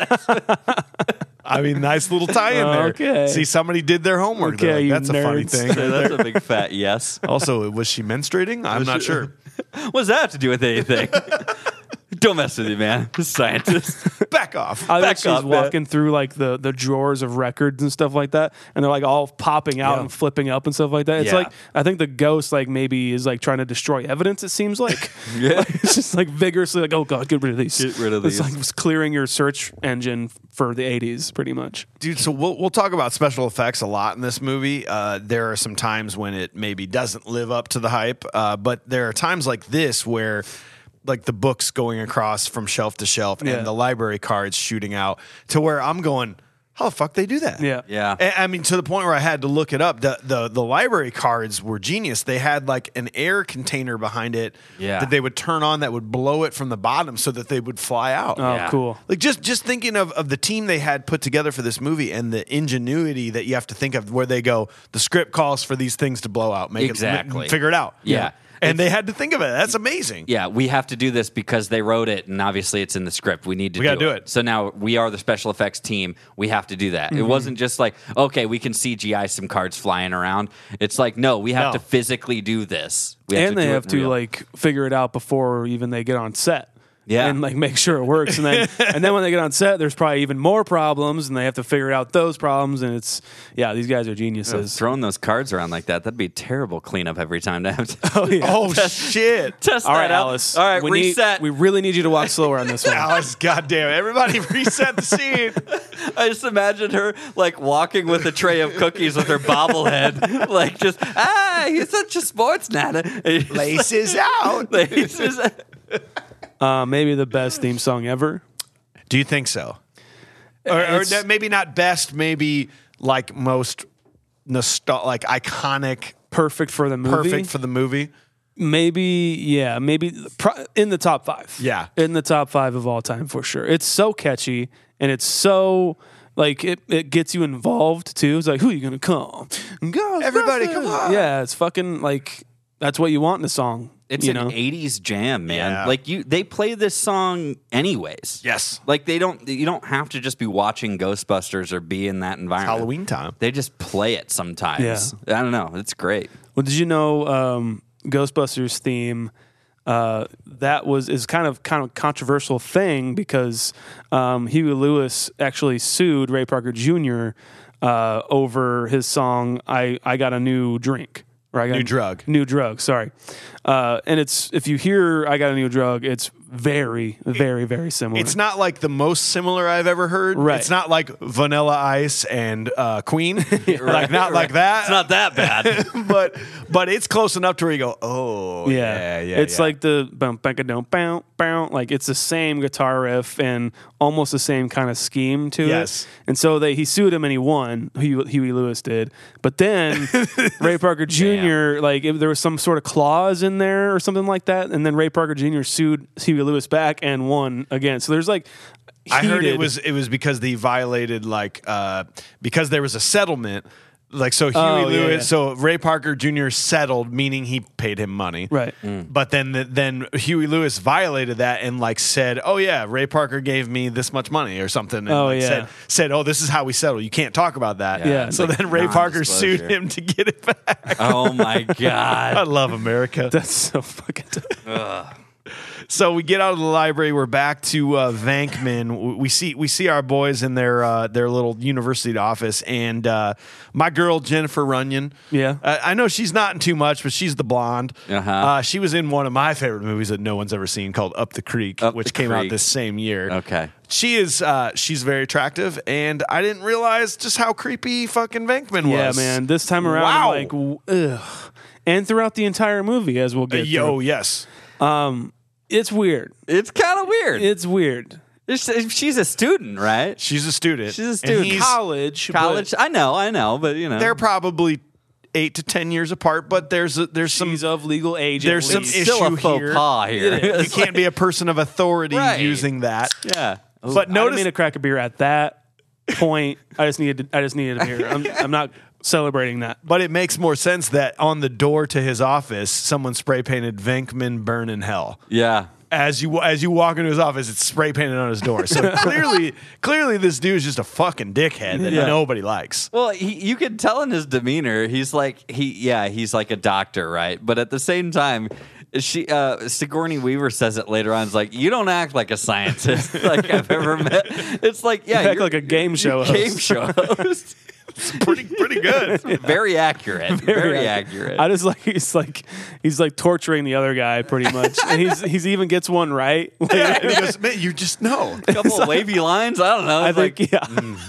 I mean, nice little tie in there. Okay. See, somebody did their homework. Okay, They're like, you That's a funny nerds. thing. Yeah, that's a big fat yes. Also, was she menstruating? I'm not sure. What does that have to do with anything? Don't mess with me, man. The scientist. Back off. I Back think she's off, man. walking through like the, the drawers of records and stuff like that, and they're like all popping out Yeah. and flipping up and stuff like that. It's Yeah. like I think the ghost like maybe is like trying to destroy evidence. It seems like Yeah. Like, it's just like vigorously like, oh god, get rid of these. Get rid of It's these. like it's clearing your search engine for the eighties, pretty much. Dude, so we'll we'll talk about special effects a lot in this movie. Uh, there are some times when it maybe doesn't live up to the hype, uh, but there are times like this where, like the books going across from shelf to shelf Yeah. and the library cards shooting out, to where I'm going, how the fuck they do that? Yeah. Yeah. And, I mean, to the point where I had to look it up. The, the the library cards were genius. They had like an air container behind it Yeah. that they would turn on that would blow it from the bottom so that they would fly out. Oh, Yeah. cool. Like just just thinking of, of the team they had put together for this movie and the ingenuity that you have to think of, where they go, the script calls for these things to blow out, make Exactly. it, figure it out. Yeah. And they had to think of it. That's amazing. Yeah, we have to do this because they wrote it, and obviously it's in the script. We need to We do, gotta do it. it. So now we are the special effects team. We have to do that. Mm-hmm. It wasn't just like, okay, we can C G I some cards flying around. It's like, no, we have No. to physically do this. We And they do it have to real. like figure it out before even they get on set. Yeah. And like make sure it works. And then and then when they get on set, there's probably even more problems and they have to figure out those problems. And it's yeah, these guys are geniuses. throwing those cards around like that. That'd be terrible cleanup every time to have to Oh yeah. Oh, shit. test All that right, out. Alice. All right, we reset. Need, we really need you to walk slower on this one. Alice, goddamn, everybody reset the scene. I just imagine her like walking with a tray of cookies with her bobblehead, like just ah, he's such a sports nana. Laces out. Laces. Uh, maybe the best theme song ever. Do you think so? Or, or It's- that maybe not best, maybe like most nostal like iconic, Perfect for the movie. perfect for the movie. Maybe, yeah, maybe pro- in the top five. Yeah. In the top five of all time for sure. It's so catchy and it's so, like, it, it gets you involved too. It's like, who are you going to call? Everybody, come on. Yeah, it's fucking, like, that's what you want in a song. It's you an know? eighties jam, man. Yeah. Like you, they play this song anyways. Yes. Like they don't. You don't have to just be watching Ghostbusters or be in that environment. Halloween time. They just play it sometimes. I don't know. It's great. Well, did you know um, Ghostbusters theme? Uh, that was is kind of kind of controversial thing because um, Huey Lewis actually sued Ray Parker Junior Uh, over his song "I I Got a New Drink." Or I got New a- drug. New drug. Sorry, uh, and it's if you hear "I Got a New Drug," it's very, very, very similar. It's not like the most similar I've ever heard. Right. It's not like Vanilla Ice and uh, Queen. Like not like that. It's not that bad. but but it's close enough to where you go, oh yeah, Yeah, yeah. It's yeah. like the boom, bang, boom, bow, bow. Like it's the same guitar riff and almost the same kind of scheme to Yes. it. And so they he sued him and he won. Huey, Huey Lewis did. But then Ray Parker Junior like if there was some sort of clause in there or something like that, and then Ray Parker Junior sued Huey Lewis back and won again. So there's like. I heard it heated- was it was because they violated like uh, because there was a settlement. Like so, Huey Oh, yeah, Lewis. yeah. So Ray Parker Junior settled, meaning he paid him money. Right. But then, the, then Huey Lewis violated that and like said, "Oh yeah, Ray Parker gave me this much money or something." And Oh, like yeah. said, said, "Oh, this is how we settle. You can't talk about that." Yeah, it's So like then Ray Parker non-disclosure. sued him to get it back. Oh my I god. love America. That's so fucking. So we get out of the library. We're back to uh, Vankman. We see we see our boys in their uh, their little university office, and uh, my girl Jennifer Runyon. Yeah. uh, I know she's not in too much, but she's the blonde. Uh-huh. Uh, she was in one of my favorite movies that no one's ever seen, called Up the Creek, Up which the came out Creek. this same year. Okay. She is uh, she's very attractive, and I didn't realize just how creepy fucking Vankman was. Yeah, man. This time around, I'm Wow. like, w- ugh. And throughout the entire movie, as we'll Uh, get. yo, through. yes. It's weird. It's kind of weird. It's weird. It's- she's a student, right? She's a student. She's a and student. he's- College. College. I know. I know. But you know, They're probably eight to ten years apart, but there's a, there's But some she's of legal age. there's at some least. it's still a issue faux here. pas here. you can't be a person of authority Right. using that. Yeah. But I didn't notice mean to crack a beer at that point. I just needed. I just needed a beer. I'm, I'm not celebrating that. but it makes more sense that on the door to his office, someone spray painted Venkman Burn in Hell. Yeah. As you as you walk into his office, it's spray painted on his door. So clearly, clearly, this dude is just a fucking dickhead that Yeah. nobody likes. Well, he, you could tell in his demeanor, he's like he, yeah, he's like a doctor, right? But at the same time, she uh, Sigourney Weaver says it later on. It's like you don't act like a scientist like I've ever met. It's like yeah, You act you're- like a game show you're a game host. show host. It's pretty pretty good. Very accurate. Very, accurate. I just like he's like he's like torturing the other guy pretty much, and he's he's even gets one right. Like, And he goes, man, you just know. A couple of wavy lines. I don't know. I It's think like, yeah.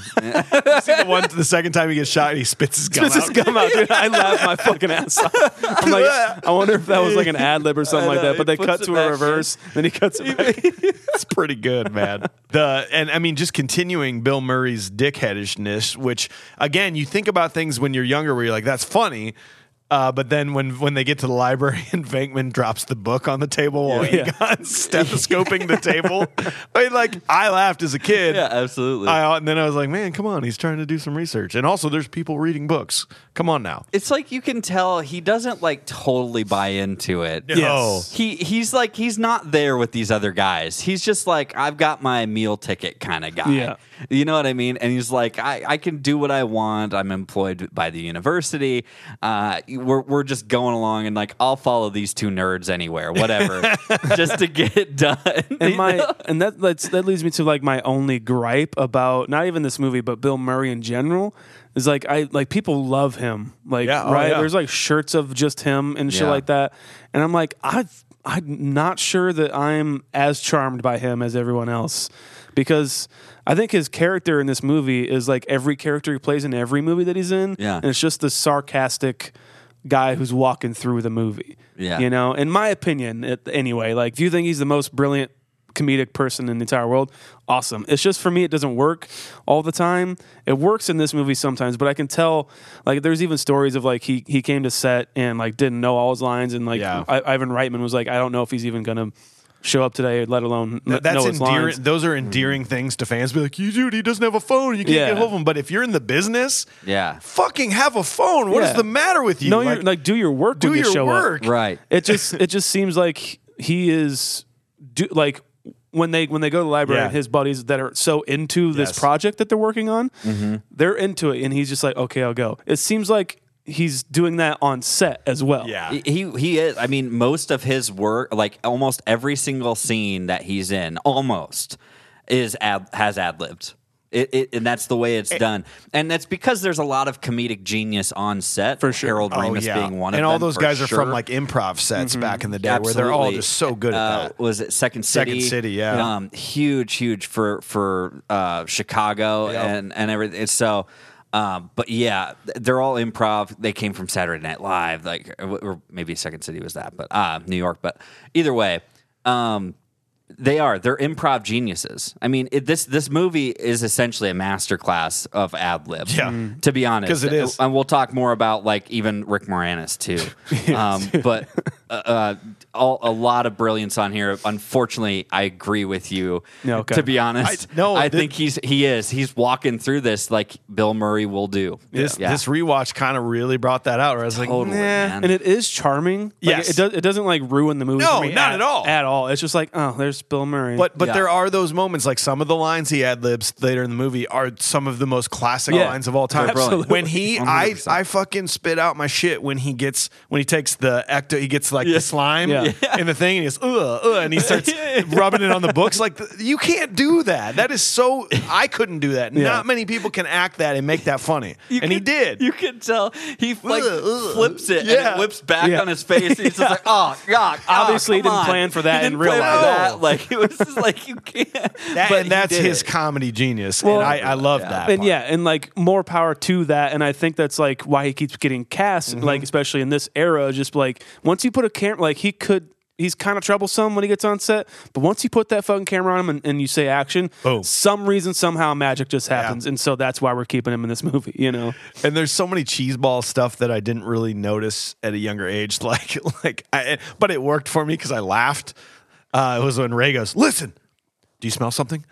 See the one the second time he gets shot, he spits his gum Spits his out. gum out, dude. I laughed my fucking ass off. I'm like, I wonder if that was like an ad lib or something I like know, that. But he they cut puts it to back a in. reverse, then he cuts it back. It's pretty good, man. The and I mean, just continuing Bill Murray's dickheadishness, which again, you think about things when you're younger where you're like, that's funny. Uh, but then when, when they get to the library and Venkman drops the book on the table while Yeah. Egon's stethoscoping the table, I mean, like I laughed as a kid. yeah, absolutely. I, and then I was like, man, come on, he's trying to do some research. And also, there's people reading books. Come on now. it's like you can tell he doesn't like totally buy into it. Yes. He he's like he's not there with these other guys. He's just like I've got my meal ticket kind of guy. Yeah. You know what I mean? And he's like I, I can do what I want. I'm employed by the university. Uh, we're we're just going along and like I'll follow these two nerds anywhere, whatever, just to get it done. And you my know? and that that's, that leads me to like my only gripe about not even this movie but Bill Murray in general is like I like people love him like Yeah, oh, right yeah. there's like shirts of just him and shit Yeah. like that, and I'm like I I'm not sure that I'm as charmed by him as everyone else, because I think his character in this movie is like every character he plays in every movie that he's in, Yeah. and it's just the sarcastic guy who's walking through the movie. Yeah. You know, in my opinion, it, anyway, like if you think he's the most brilliant comedic person in the entire world, awesome. It's just for me, it doesn't work all the time. It works in this movie sometimes, but I can tell like there's even stories of like he he came to set and like didn't know all his lines, and like Yeah. I, Ivan Reitman was like, I don't know if he's even gonna show up today, let alone Th- n- That's know his endearing. lines. Those are endearing things to fans. Be like, you dude, he doesn't have a phone. You can't Yeah. get hold of him. But if you're in the business, Yeah. fucking have a phone. What is Yeah. the matter with you? No, like, you're like do your work. do when you your show work. Up. Right. It just it just seems like he is do like when they when they go to the library Yeah. and his buddies that are so into this Yes. project that they're working on, they're into it, and he's just like, okay, I'll go. It seems like he's doing that on set as well. Yeah. He he- he is. I mean, most of his work, like almost every single scene that he's in, almost is ad, has ad libbed. It, it and that's the way it's done, and that's because there's a lot of comedic genius on set. For sure. Harold Oh, Ramis yeah. being one of and them. all those for guys are sure. from like improv sets back in the day where they're all Absolutely. just so good at Uh, that. Was it Second City? Second City, yeah. Um, huge, huge for for uh, Chicago Yep. and and everything. So, um, but yeah, they're all improv. They came from Saturday Night Live, like or maybe Second City was that, but uh, New York. But either way. Um, They are. They're improv geniuses. I mean, it, this this movie is essentially a masterclass of ad lib. Yeah. Mm. To be honest, 'Cause it is. and we'll talk more about like even Rick Moranis too. um, but uh, uh, all, a lot of brilliance on here. Unfortunately, I agree with you. Yeah, okay. To be honest, I- no, I thi- think he's he is he's walking through this like Bill Murray will do. This Yeah. this rewatch kind of really brought that out. Where I was like, Totally, nah. man. And it is charming. Like, Yes. it, does, it doesn't like ruin the movie. No, for me not at all. At all. It's just like, oh, there's Bill Murray. But but Yeah. there are those moments like some of the lines he ad libs later in the movie are some of the most classic Yeah. lines of all time. They're brilliant. When he one hundred I percent. I fucking spit out my shit when he gets when he takes the ecto he gets like the slime Yeah. in the thing and he's uh uh and he starts rubbing it on the books like th- you can't do that. That is so I couldn't do that. Yeah. Not many people can act that and make that funny. You and he can- did. You can tell he like Ugh, ugh. flips it and Yeah. it whips back Yeah. on his face. And he's just like, oh god. oh, Obviously, he come didn't on. plan for that He in didn't real plan for life. that. No. Like it was just like you can't. That, but and he that's did his it. comedy genius. Well, and I, I love yeah. that. and part. yeah, and like more power to that. And I think that's like why he keeps getting cast, Mm-hmm. like especially in this era. Just like once you put a camera, like he could, he's kind of troublesome when he gets on set. But once you put that fucking camera on him and, and you say action, Boom. some reason somehow magic just happens, and so that's why we're keeping him in this movie. You know, And there's so many cheeseball stuff that I didn't really notice at a younger age. Like, like, I, but it worked for me because I laughed. Uh, it was when Ray goes, "Listen, do you smell something?"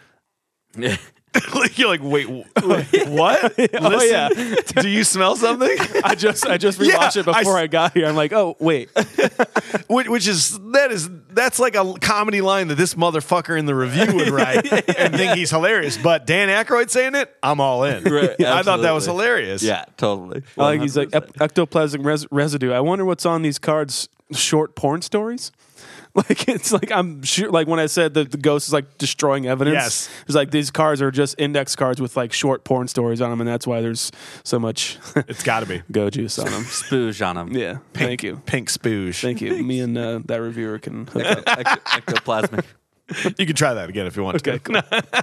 Like, you're like, wait, wh- what? Oh, Listen, yeah. do you smell something? I just I just Yeah, rewatched it I before s- I, got here. I'm like, oh wait, which, which is that is that's like a comedy line that this motherfucker in the review would write and think he's hilarious. But Dan Aykroyd saying it, I'm all in. Right, I thought that was absolutely. hilarious. Yeah, totally. I like he's like ec- ectoplasmic res- residue. I wonder what's on these cards. Short porn stories. Like it's like I'm sure. Like when I said that the ghost is like destroying evidence. Yes. It's like these cards are just index cards with like short porn stories on them, and that's why there's so much It's got to be go juice on them. Spooge on them. Yeah. Thank you. pink spooge. Thank you. Me and uh, that reviewer can hook up. Ectoplasmic. You can try that again if you want Okay, to.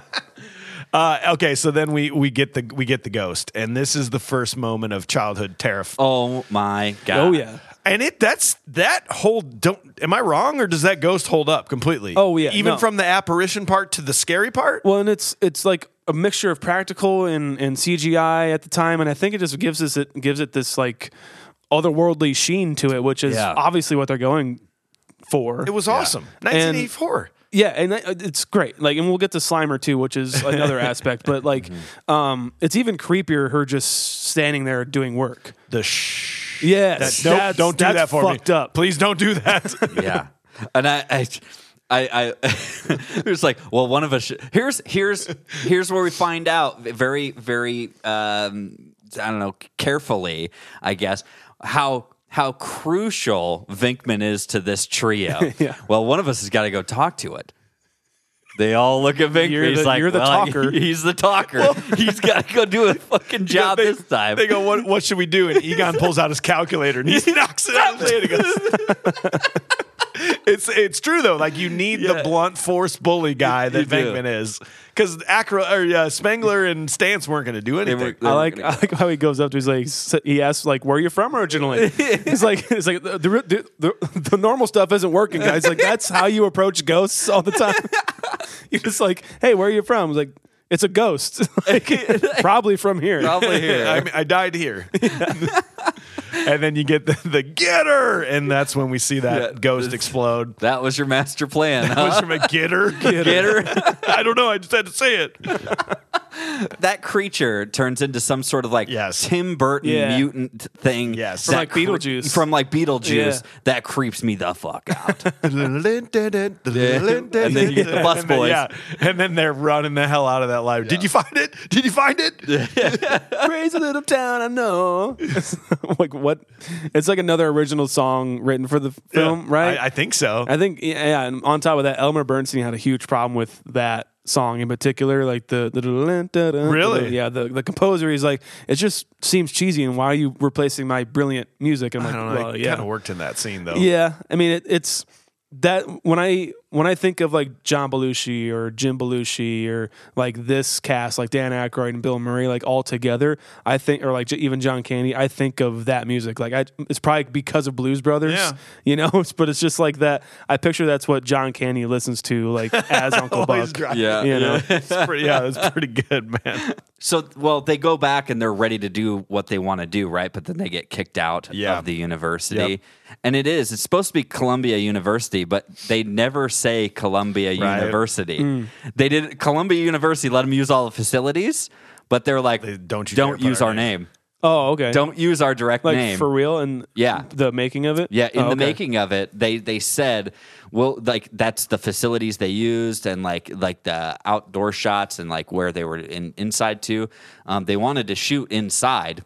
uh, okay, so then we we get the we get the ghost, and this is the first moment of childhood terror. Oh my god. Oh yeah. And it that's that whole don't am I wrong or does that ghost hold up completely? Oh, yeah, even no. from the apparition part to the scary part. Well, and it's it's like a mixture of practical and, and C G I at the time, and I think it just gives us it gives it this like otherworldly sheen to it, which is Yeah. obviously what they're going for. It was awesome. nineteen eighty-four. Yeah, and that- it's great. Like, and we'll get to Slimer too, which is another aspect. But like, um, it's even creepier her just standing there doing work. The shh. Yes, That, nope, that's- don't do that's that for fucked me. up. Please don't do that. Yeah. And I, I, I, I it was like, well, one of us. Should, here's here's here's where we find out very very um, I don't know carefully, I guess how how crucial Venkman is to this trio. Yeah. Well, one of us has got to go talk to it. They all look at Venkman. You're He's the- like, you're the well, talker. He's the talker. He's got to go do a fucking job they, this time. They go, what, what should we do? And Egon pulls out his calculator and he knocks it out of his hand. He goes, it's it's true though. Like you need the blunt force bully guy that You do. Venkman is, because Acro or uh, Spengler and Stantz weren't going to do anything. were- I like I like how he goes up to he's like s- he asks like where are you from originally? He's like it's like the, the, the, the normal stuff isn't working, guys. Like that's how you approach ghosts all the time. You're just like, hey, where are you from? It's like it's a ghost, like, probably from here. Probably here. I, mean, I died here. And then you get the, the getter, and that's when we see that Yeah. ghost explode. That was your master plan. That was Huh? from a getter. Getter. I don't know. I just had to say it. That creature turns into some sort of like Yes. Tim Burton Yeah. mutant thing. Yes. that From like Beetlejuice. From like Beetlejuice. Yeah. That creeps me the fuck out. and then then you get the bus boys. Yeah. And then they're running the hell out of that library. Did you find it? Did you find it? Crazy little town, I know. Like what? It's like another original song written for the film, Yeah. right? I, I think so. I think, yeah, and on top of that, Elmer Bernstein had a huge problem with that song in particular, like the the Really? yeah, the the composer. He's like, it just seems cheesy, and why are you replacing my brilliant music? I'm I like, don't know. well, it yeah, kind of worked in that scene, though. yeah. I mean, it, it's that when I when I think of like John Belushi or Jim Belushi or like this cast, like Dan Aykroyd and Bill Murray, like all together, I think, or like j- even John Candy, I think of that music. Like I, it's probably because of Blues Brothers, Yeah. you know. But it's just like that. I picture that's what John Candy listens to, like as Uncle Always Buck. driving. Yeah. You know, It's pretty, yeah, it's pretty good, man. So, well, they go back and they're ready to do what they want to do, right? But then they get kicked out Yeah. of the university. Yep. And it is, it's supposed to be Columbia University, but they never say Columbia Right. University. Mm. They did, Columbia University let them use all the facilities, but they're like, They- don't you dare don't put use our our name. oh, okay. Don't use our direct like name. for real and Yeah. the making of it. Yeah, in Oh, the okay. making of it, they they said, well, like that's the facilities they used, and like like the outdoor shots, and like where they were in inside too. Um, they wanted to shoot inside,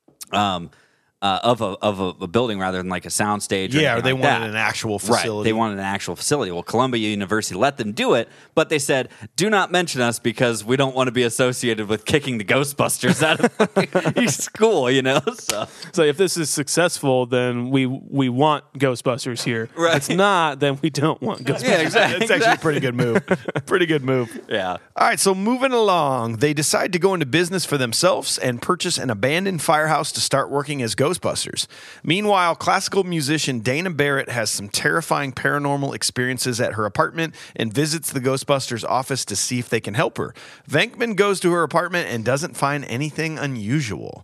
um, uh, of a of a, a building rather than like a sound stage. Or Yeah, or anything they like wanted that. an actual Right, facility. they wanted an actual facility. Well, Columbia University let them do it, but they said, "Do not mention us because we don't want to be associated with kicking the Ghostbusters out of your school." You know, so. So if this is successful, then we we want Ghostbusters here. Right. If it's not, then we don't want Ghostbusters. Yeah, exactly. It's actually a pretty good move. Pretty good move. Yeah. All right, so moving along, they decide to go into business for themselves and purchase an abandoned firehouse to start working as Ghostbusters. Meanwhile, classical musician Dana Barrett has some terrifying paranormal experiences at her apartment and visits the Ghostbusters office to see if they can help her. Venkman goes to her apartment and doesn't find anything unusual.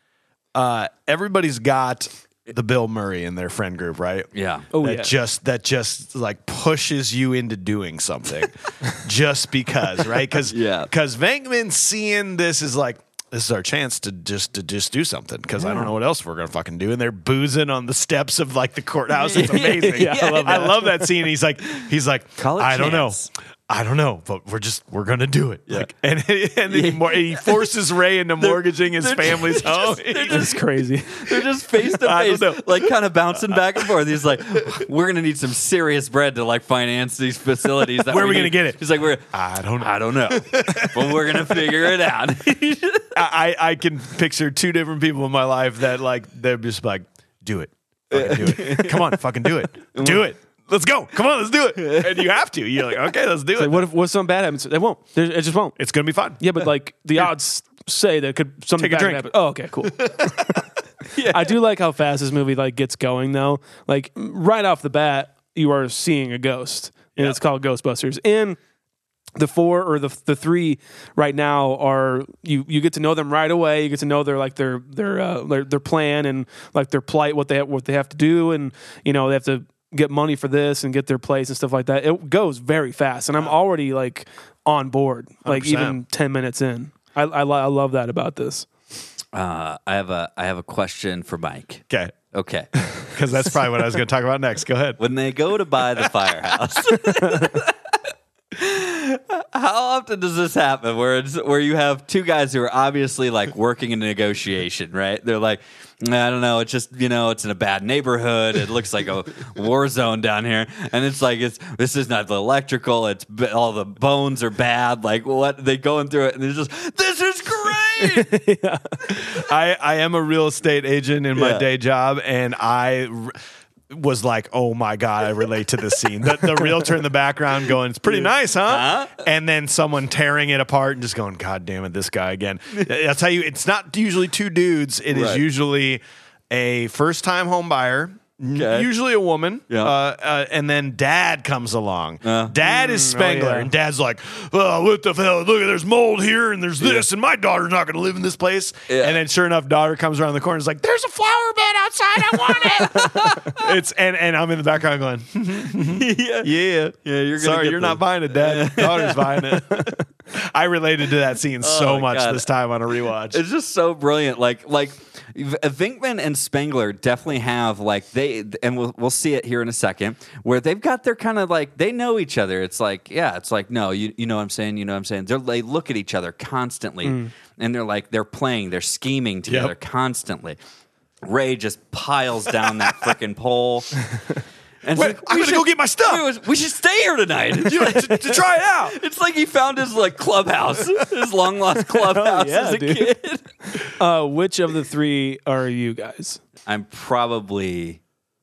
Uh, everybody's got the Bill Murray in their friend group, right? Yeah. Oh, that yeah. just that just like pushes you into doing something just because, right? Because Yeah. because Venkman seeing this is like, this is our chance to just to just do something because I don't know what else we're gonna fucking do. And they're boozing on the steps of like the courthouse. It's amazing. Yeah, I love I that. love that scene. He's like, he's like, Call it I don't know. chance. I don't know, but we're just we're gonna do it. Yeah. Like, and and then he, mor- he forces Ray into mortgaging his family's home. It's crazy. They're just face to face, like kind of bouncing back and forth. He's like, "We're gonna need some serious bread to like finance these facilities. That Where are we need. gonna get it?" He's like, "We're I don't know. I don't know, but we're gonna figure it out." I I can picture two different people in my life that like they're just like, do it, fucking do it, come on, fucking do it, do it. Let's go. Come on, let's do it. And you have to. You're like, okay, let's do It's it. like, what if what if something bad happens? It won't. There's, it just won't. It's going to be fun. Yeah, but like the odds say that it could something Take a bad drink. could happen. Oh, okay, cool. I do like how fast this movie like gets going though. Like right off the bat, you are seeing a ghost, and Yep. it's called Ghostbusters. And the four or the the three right now are you you get to know them right away. You get to know their like their their uh, their, their plan and like their plight, what they have, what they have to do, and you know they have to get money for this and get their place and stuff like that. It goes very fast, and I'm already like on board, like one hundred percent. even ten minutes in. I I, lo- I love that about this. Uh, I have a I have a question for Mike. Okay. Okay, Because that's probably what I was going to talk about next. Go ahead. when they go to buy the firehouse. How often does this happen where it's where you have two guys who are obviously like working in a negotiation, right? They're like, I don't know, it's just, you know, it's in a bad neighborhood. It looks like a war zone down here. And it's like, it's this is not the electrical. It's b- all the bones are bad. Like what they going through it. And they're just, this is great. yeah. I, I am a real estate agent in my Yeah. day job, and I r- was like, oh my God, I relate to this scene. The, the realtor in the background going, it's pretty nice, huh? Huh? And then someone tearing it apart and just going, God damn it, this guy again. I'll tell you, it's not usually two dudes. It is Right. usually a first-time home buyer, n- Okay. usually a woman, Yeah. uh, uh, and then dad comes along. Uh. Dad is Spengler, yeah. and dad's like, oh, what the hell? Look, there's mold here, and there's this, and my daughter's not going to live in this place. Yeah. And then sure enough, daughter comes around the corner and is like, there's a flower bed outside. I want it. it's and, and I'm in the background going, yeah. yeah. Yeah, you're gonna Sorry, get you're the- not buying it, Dad. Daughter's buying it. I related to that scene so Oh, much God. this time on a rewatch. It's just so brilliant. Like like V- Vinkman and Spengler definitely have like they and we'll we'll see it here in a second where they've got their kind of like they know each other. It's like yeah, it's like no, you you know what I'm saying, you know what I'm saying. They're, they look at each other constantly, and they're like they're playing, they're scheming together Yep. constantly. Ray just piles down that freaking pole. And Wait, I'm gonna go get my stuff. We, we should stay here tonight. You know, to, to try it out. It's like he found his like clubhouse, his long lost clubhouse yeah, as a dude. kid. Uh, which of the three are you guys? I'm probably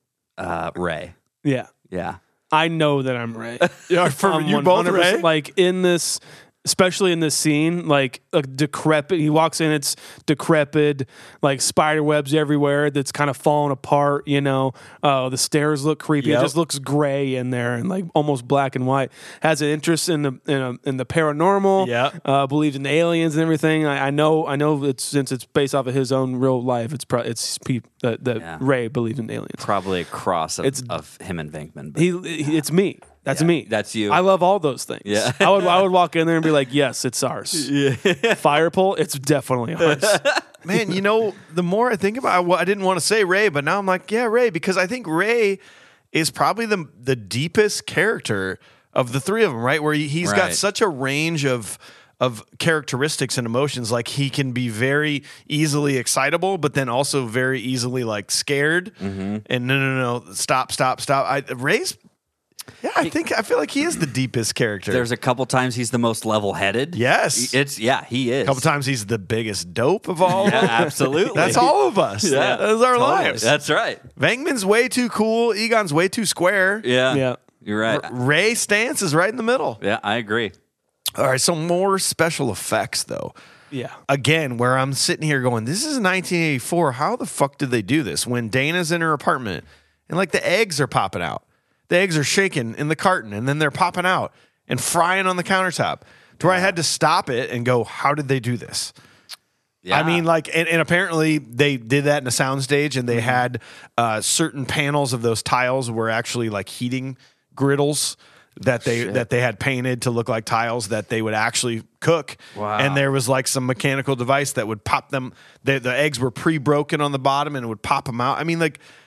uh, Ray. Yeah, Yeah. I know that I'm right. Yeah, for I'm you both, one hundred percent Ray? Like in this, especially in this scene, like a decrepit. He walks in, it's decrepit, like spider webs everywhere. That's kind of falling apart. You know, uh, the stairs look creepy. Yep. It just looks gray in there and like almost black and white. Has an interest in the in, a, in the paranormal. Yeah. uh, believes in aliens and everything. I, I know. I know. It's since it's based off of his own real life. It's pro- it's peop- that that Yeah. Ray believes in aliens. Probably a cross of, It's- of him and Venkman. But He, he it's me. That's Yeah, me. that's you. I love all those things. Yeah. I would I would walk in there and be like, yes, it's ours. Yeah. Fire pole, it's definitely ours. Man, you know, the more I think about it, well, I didn't want to say Ray, but now I'm like, yeah, Ray, because I think Ray is probably the the deepest character of the three of them, right? Where he, he's got Right. such a range of of characteristics and emotions. Like he can be very easily excitable, but then also very easily like scared. Mm-hmm. And no, no, no, stop, stop, stop. I, Ray's, yeah, I think I feel like he is the deepest character. there's a couple times he's the most level headed. Yes. It's yeah, he is. a couple times he's the biggest dope of all. Yeah, absolutely. That's all of us. Yeah, That's our totally. lives. That's right. Venkman's way too cool. Egon's way too square. Yeah. Yeah. You're right. Ray Stance is right in the middle. Yeah, I agree. All right, so more special effects though. Yeah. Again, where I'm sitting here going, this is nineteen eighty-four. How the fuck did they do this? When Dana's in her apartment and like the eggs are popping out. The eggs are shaking in the carton and then they're popping out and frying on the countertop. To where I had to stop it and go, how did they do this? Yeah. I mean, like, and, and apparently they did that in a soundstage, and they had uh, certain panels of those tiles were actually like heating griddles that they that they had painted to look like tiles that they would actually cook. Wow. And there was like some mechanical device that would pop them. The, the eggs were pre-broken on the bottom, and it would pop them out. I mean, like,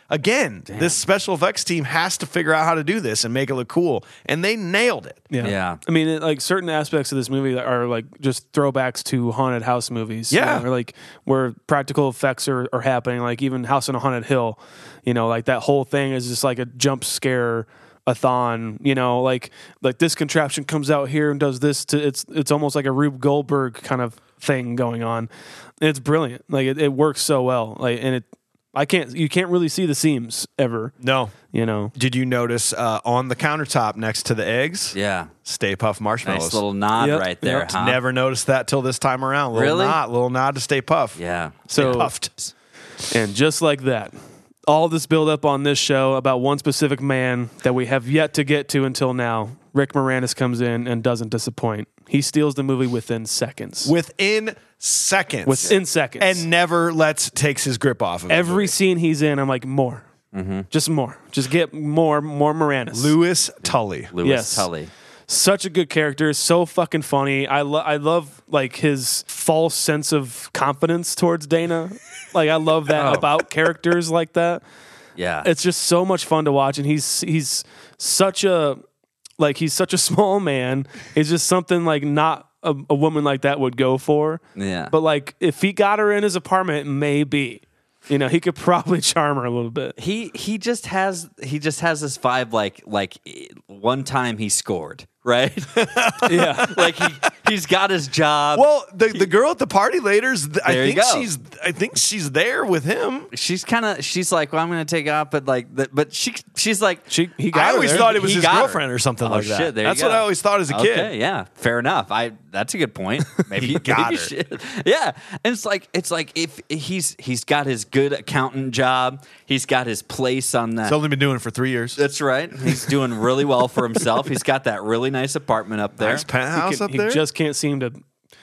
Again, this special effects team has to figure out how to do this and make it look cool, and they nailed it. Yeah. Yeah. I mean, it, like certain aspects of this movie are like just throwbacks to haunted house movies. Yeah. You know, or like where practical effects are, are happening, like even House on a Haunted Hill, you know, like that whole thing is just like a jump scare a thon, you know, like like this contraption comes out here and does this to it's it's almost like a Rube Goldberg kind of thing going on. And it's brilliant. Like it, it works so well. Like and it I can't you can't really see the seams ever. No. You know. Did you notice uh, on the countertop next to the eggs? Yeah. Stay Puft marshmallows. Nice little nod Yep, right there, yep. huh? Never noticed that till this time around. Little Really? nod, little nod to Stay Puft. Yeah. Stay So- puffed. And just like that, all this build up on this show about one specific man that we have yet to get to until now. Rick Moranis comes in and doesn't disappoint. He steals the movie within seconds. Within seconds. Within seconds. And never lets takes his grip off of it. Every scene he's in, I'm like, more. Just more. Just get more, more Moranis. Louis Tully. Lewis Yes. Tully. Such a good character, so fucking funny. I lo- I love like his false sense of confidence towards Dana. Like I love that about characters like that. Yeah. It's just so much fun to watch, and he's he's such a like he's such a small man. It's just something like not a, a woman like that would go for. Yeah. But like if he got her in his apartment, maybe. You know, he could probably charm her a little bit. He he just has he just has this vibe like like one time he scored, right? Yeah. like he he's got his job. Well, the, the girl at the party later, is th- I There you think go. she's I think she's there with him. she's kind of she's like, well, I'm going to take off, but like, the, but she she's like, She he got I her always there. thought it was He his got her. girlfriend or something Oh, like that. shit, there you That's what go. I always thought as a kid. Okay, yeah, fair enough. I that's a good point. Maybe He got maybe her. she- yeah, and it's like it's like if he's he's got his good accountant job, he's got his place on that. He's only been doing it for three years. That's right. He's doing really well for himself. He's got that really nice apartment up there. Nice penthouse He, up he there. just can't seem to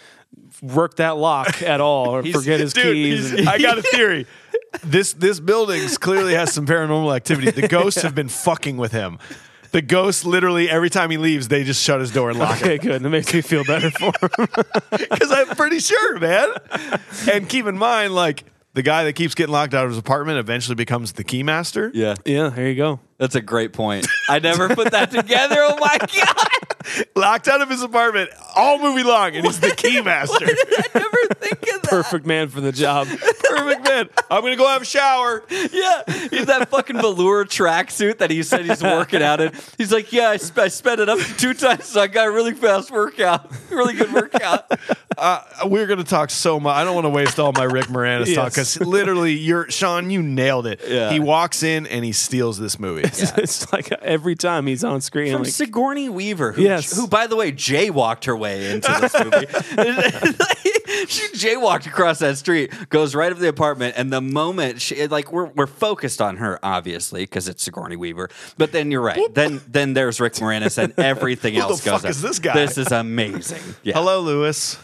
work that lock at all or He's- forget his Dude, keys. he's- I got a theory. This this building clearly has some paranormal activity. The ghosts have been fucking with him. The ghosts literally every time he leaves, they just shut his door and lock Okay, it. good. That makes me feel better for him. Because I'm pretty sure, man. And keep in mind, like the guy that keeps getting locked out of his apartment eventually becomes the key master. Yeah, Yeah, there you go. that's a great point. I never put that together. Oh my god! Locked out of his apartment all movie long, and he's the key master. I never think of that. Perfect man for the job. Perfect man. I'm gonna go have a shower. Yeah, he's that fucking velour tracksuit that he said he's working out in. He's like, yeah, I, sp- I sped it up two times, so I got a really fast workout, really good workout. Uh, we're gonna talk so much. I don't want to waste all my Rick Moranis talk Yes. because literally, you're Sean. You nailed it. Yeah. He walks in and he steals this movie. It's like every time he's on screen, From like, Sigourney Weaver, who, Yes. who, by the way, jaywalked her way into this movie. She jaywalked across that street, goes right up to the apartment, and the moment she like we're we're focused on her, obviously, because it's Sigourney Weaver. But then you're right. Then then there's Rick Moranis, and everything Who the else goes. fuck up. is this guy? This is amazing. Yeah. Hello, Lewis.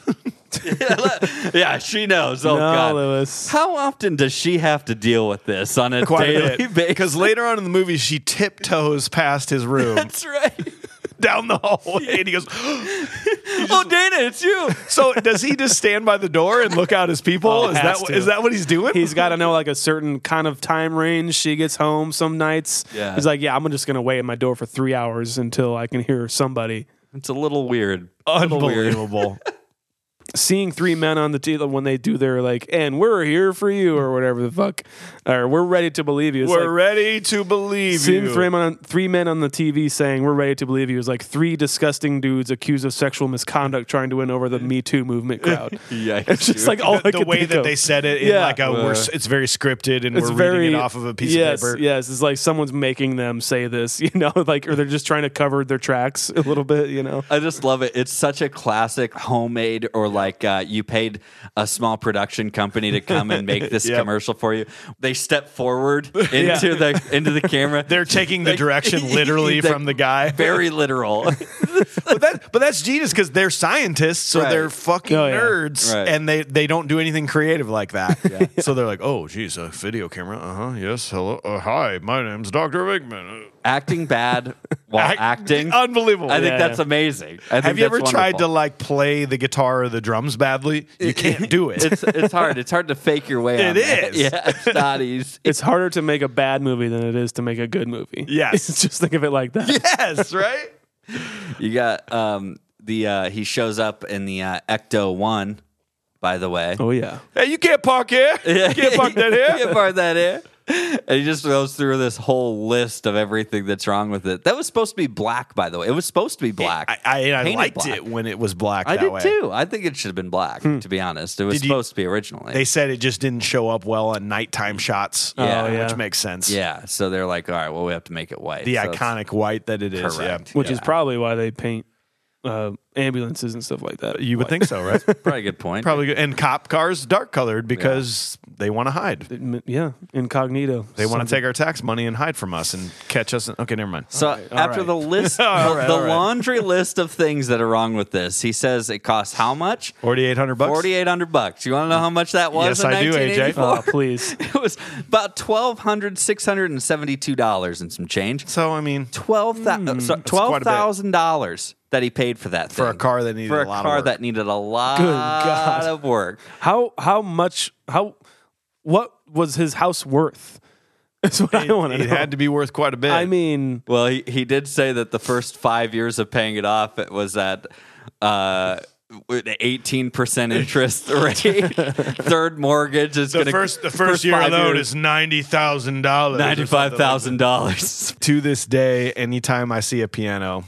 Yeah, she knows. Oh no, God. Lewis. How often does she have to deal with this on a Quite a daily bit. basis? Because later on in the movie, she tiptoes past his room That's right. down the hallway, and he goes. Oh, Dana, it's you. So does he just stand by the door and look out his people? Oh, is has that to. is that what he's doing? He's got to know like a certain kind of time range she gets home some nights. Yeah. He's like, yeah, I'm just going to wait at my door for three hours until I can hear somebody. It's a little weird. A little weird. unbelievable. Seeing three men on the T V when they do their like, and we're here for you or whatever the fuck, or we're ready to believe you. It's We're like, ready to believe seeing you. three men, on, three men on the T V saying we're ready to believe you is like three disgusting dudes accused of sexual misconduct trying to win over the Me Too movement crowd. Yikes, It's just dude. like all I the, the could way think that of. they said it in Yeah. like a we're, Uh. s- it's very scripted and It's we're very reading it off of a piece yes, of paper. Yes, it's like someone's making them say this, you know, like or they're just trying to cover their tracks a little bit, you know. I just love it. It's such a classic homemade or like uh, you paid a small production company to come and make this Yep. commercial for you. They step forward into Yeah. the into the camera. They're taking the Like, direction literally they're from the guy. Very literal. but that but that's genius because they're scientists, so Right. they're fucking Oh, yeah. nerds, Right. and they they don't do anything creative like that. So they're like, oh, geez, a video camera. Uh huh. Yes. Hello. Uh, hi, my name's Doctor Wigman. acting bad while Act- acting. Unbelievable. I think Yeah, that's yeah. amazing. I think Have you ever that's tried to wonderful. like play the guitar or the drums badly? You can't do it. It's it's hard. It's hard to fake your way. It on that. is. Yeah, it's not easy. It's harder to make a bad movie than it is to make a good movie. Yes. Just think of it like that. Yes, right? You got um the uh he shows up in the uh, Ecto one, by the way. Oh yeah. Hey, you can't park here. You can't park that You here. can't park that here. And he just goes through this whole list of everything that's wrong with it. That was supposed to be black, by the way. It was supposed to be black. I, I, I Painted liked black. it when it was black I that did way. too. I think it should have been black, to be honest. It was Did you- supposed to be originally. They said it just didn't show up well on nighttime shots. Yeah. uh, Oh, yeah. which makes sense. yeah, so they're like, all right, well, we have to make it white. The So it's- iconic white that it is. Correct. Yeah. Which is probably why they paint uh, ambulances and stuff like that. You would think so, right? Probably a good point. Probably good. And cop cars dark colored because they want to hide. It- yeah, incognito. They want to take our tax money and hide from us and catch us. Okay, never mind. So after right. the list, All the, right, the all right. laundry list of things that are wrong with this, he says it costs how much? forty-eight hundred bucks. Forty-eight hundred bucks. You want to know how much that was? Yes, in I do, A J. nineteen eighty-four? Oh, please. It was about twelve hundred, six hundred and seventy-two dollars and some change. So, I mean, Twelve thousand, so quite a bit. twelve thousand dollars that he paid for that For a thing. car that needed for a a lot of car work. that needed a lot God. of work. How how much how what was his house worth? That's what I want to know. it had to be worth quite a bit. I mean, Well, he, he did say that the first five years of paying it off, it was at uh, eighteen percent interest rate. Third mortgage is the going to first the first, year five alone years, is ninety thousand dollars. ninety-five thousand dollars. To this day, anytime I see a piano,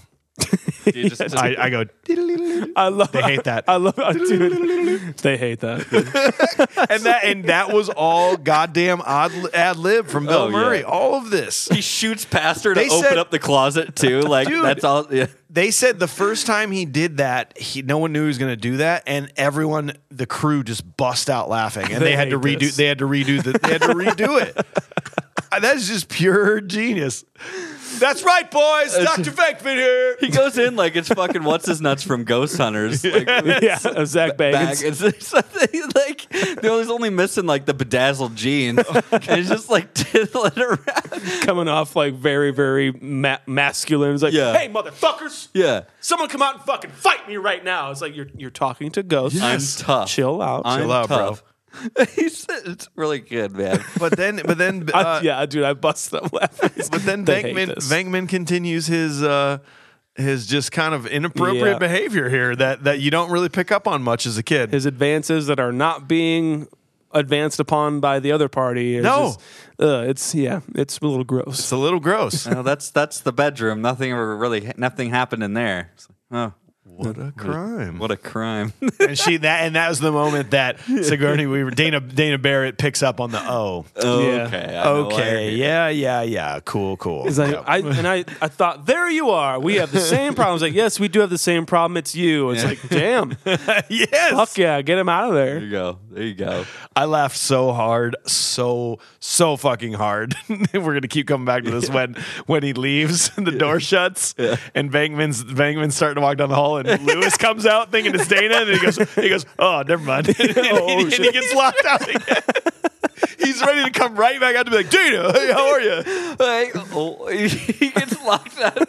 I, I go. I love. They hate that. I love. uh, Dude, they hate that. and that and that was all goddamn odd ad lib from Bill Oh, yeah. Murray. All of this. He shoots past her to They open said- up the closet too. Like Dude. that's all. Yeah. They said the first time he did that, he no one knew he was going to do that, and everyone, the crew, just bust out laughing, and they, They had to hate redo. this. They had to redo the. They had to redo it. That is just pure genius. That's right, boys. Doctor Venkman here. He goes in like it's fucking what's his nuts from Ghost Hunters. Like, Yeah, Zach bag. Bagans. It's, it's something like they're always only missing like the bedazzled jeans, and he's just like tiddling around. Coming off like very, very ma- masculine. It's like, Yeah. hey, motherfuckers. Yeah, Someone come out and fucking fight me right now. It's like you're you're talking to ghosts. I'm tough. Chill out. I'm Chill out, bro. tough. He's, it's really good, man. But then, but then, I- uh, yeah, dude, I busted up laughing. but then They hate Venkman, this. Venkman continues his uh, his just kind of inappropriate Yeah. behavior here that that you don't really pick up on much as a kid. His advances that are not being advanced upon by the other party. Is No. just, uh, it's yeah, it's a little gross. It's a little gross. Well, that's that's the bedroom. Nothing ever really, nothing happened in there. It's like, oh, What a crime! what a crime! and she that and that was the moment that Sigourney Weaver, Dana Dana Barrett picks up on the oh. Oh, Yeah. okay, I know why Okay, you're- yeah, yeah, yeah. Cool, cool. It's like Yeah. I and I, I thought there you are. We have the same problem. It's like yes, we do have the same problem. It's you. It's like damn, yes. fuck yeah, get him out of There there. you go. There you go. I laughed so hard, so so fucking hard. We're gonna keep coming back to this when when he leaves and the door shuts and Venkman's Venkman's starting to walk down the hall and Lewis comes out thinking it's Dana and he goes he goes oh never mind and, Oh, and shit. he gets locked out again. He's ready to come right back out to be like Dana, hey, how are you? Like, oh, he gets locked out.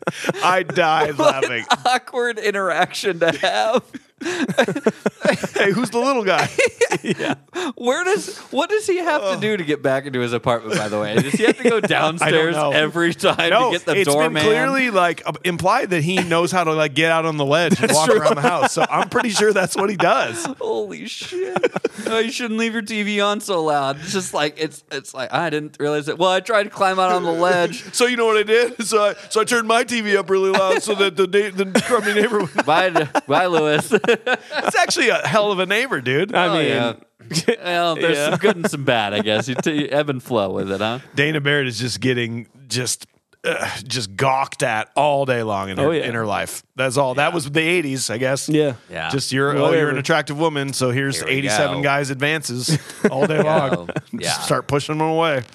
I died laughing. Awkward interaction to have. Hey, who's the little guy? Where does what does he have to do to get back into his apartment? By the way, does he have to go downstairs know. every time No, to get the it's been doorman? clearly like uh, implied that he knows how to like get out on the ledge and walk around the house. So I'm pretty sure that's what he does. Holy shit! Oh, you shouldn't leave your T V on so loud. It's just like it's it's like I didn't realize it. Well, I tried to climb out on the ledge. So you know what I did? So I so I turned my T V up really loud so that the na- the crummy neighbor. Would, Bye, bye, Lewis. it's actually a hell of a neighbor, dude. I Oh, mean, yeah. Well, there's Yeah. some good and some bad, I guess. You, t- you ebb and flow with it, huh? Dana Barrett is just getting just. Uh, just gawked at all day long in her, Oh, yeah. in her life. That's all. That was the eighties, I guess. yeah, Yeah. Just you're oh you're Whatever. an attractive woman, so here's Here we eighty-seven go. guys advances all day long. Yeah. Just start pushing them away.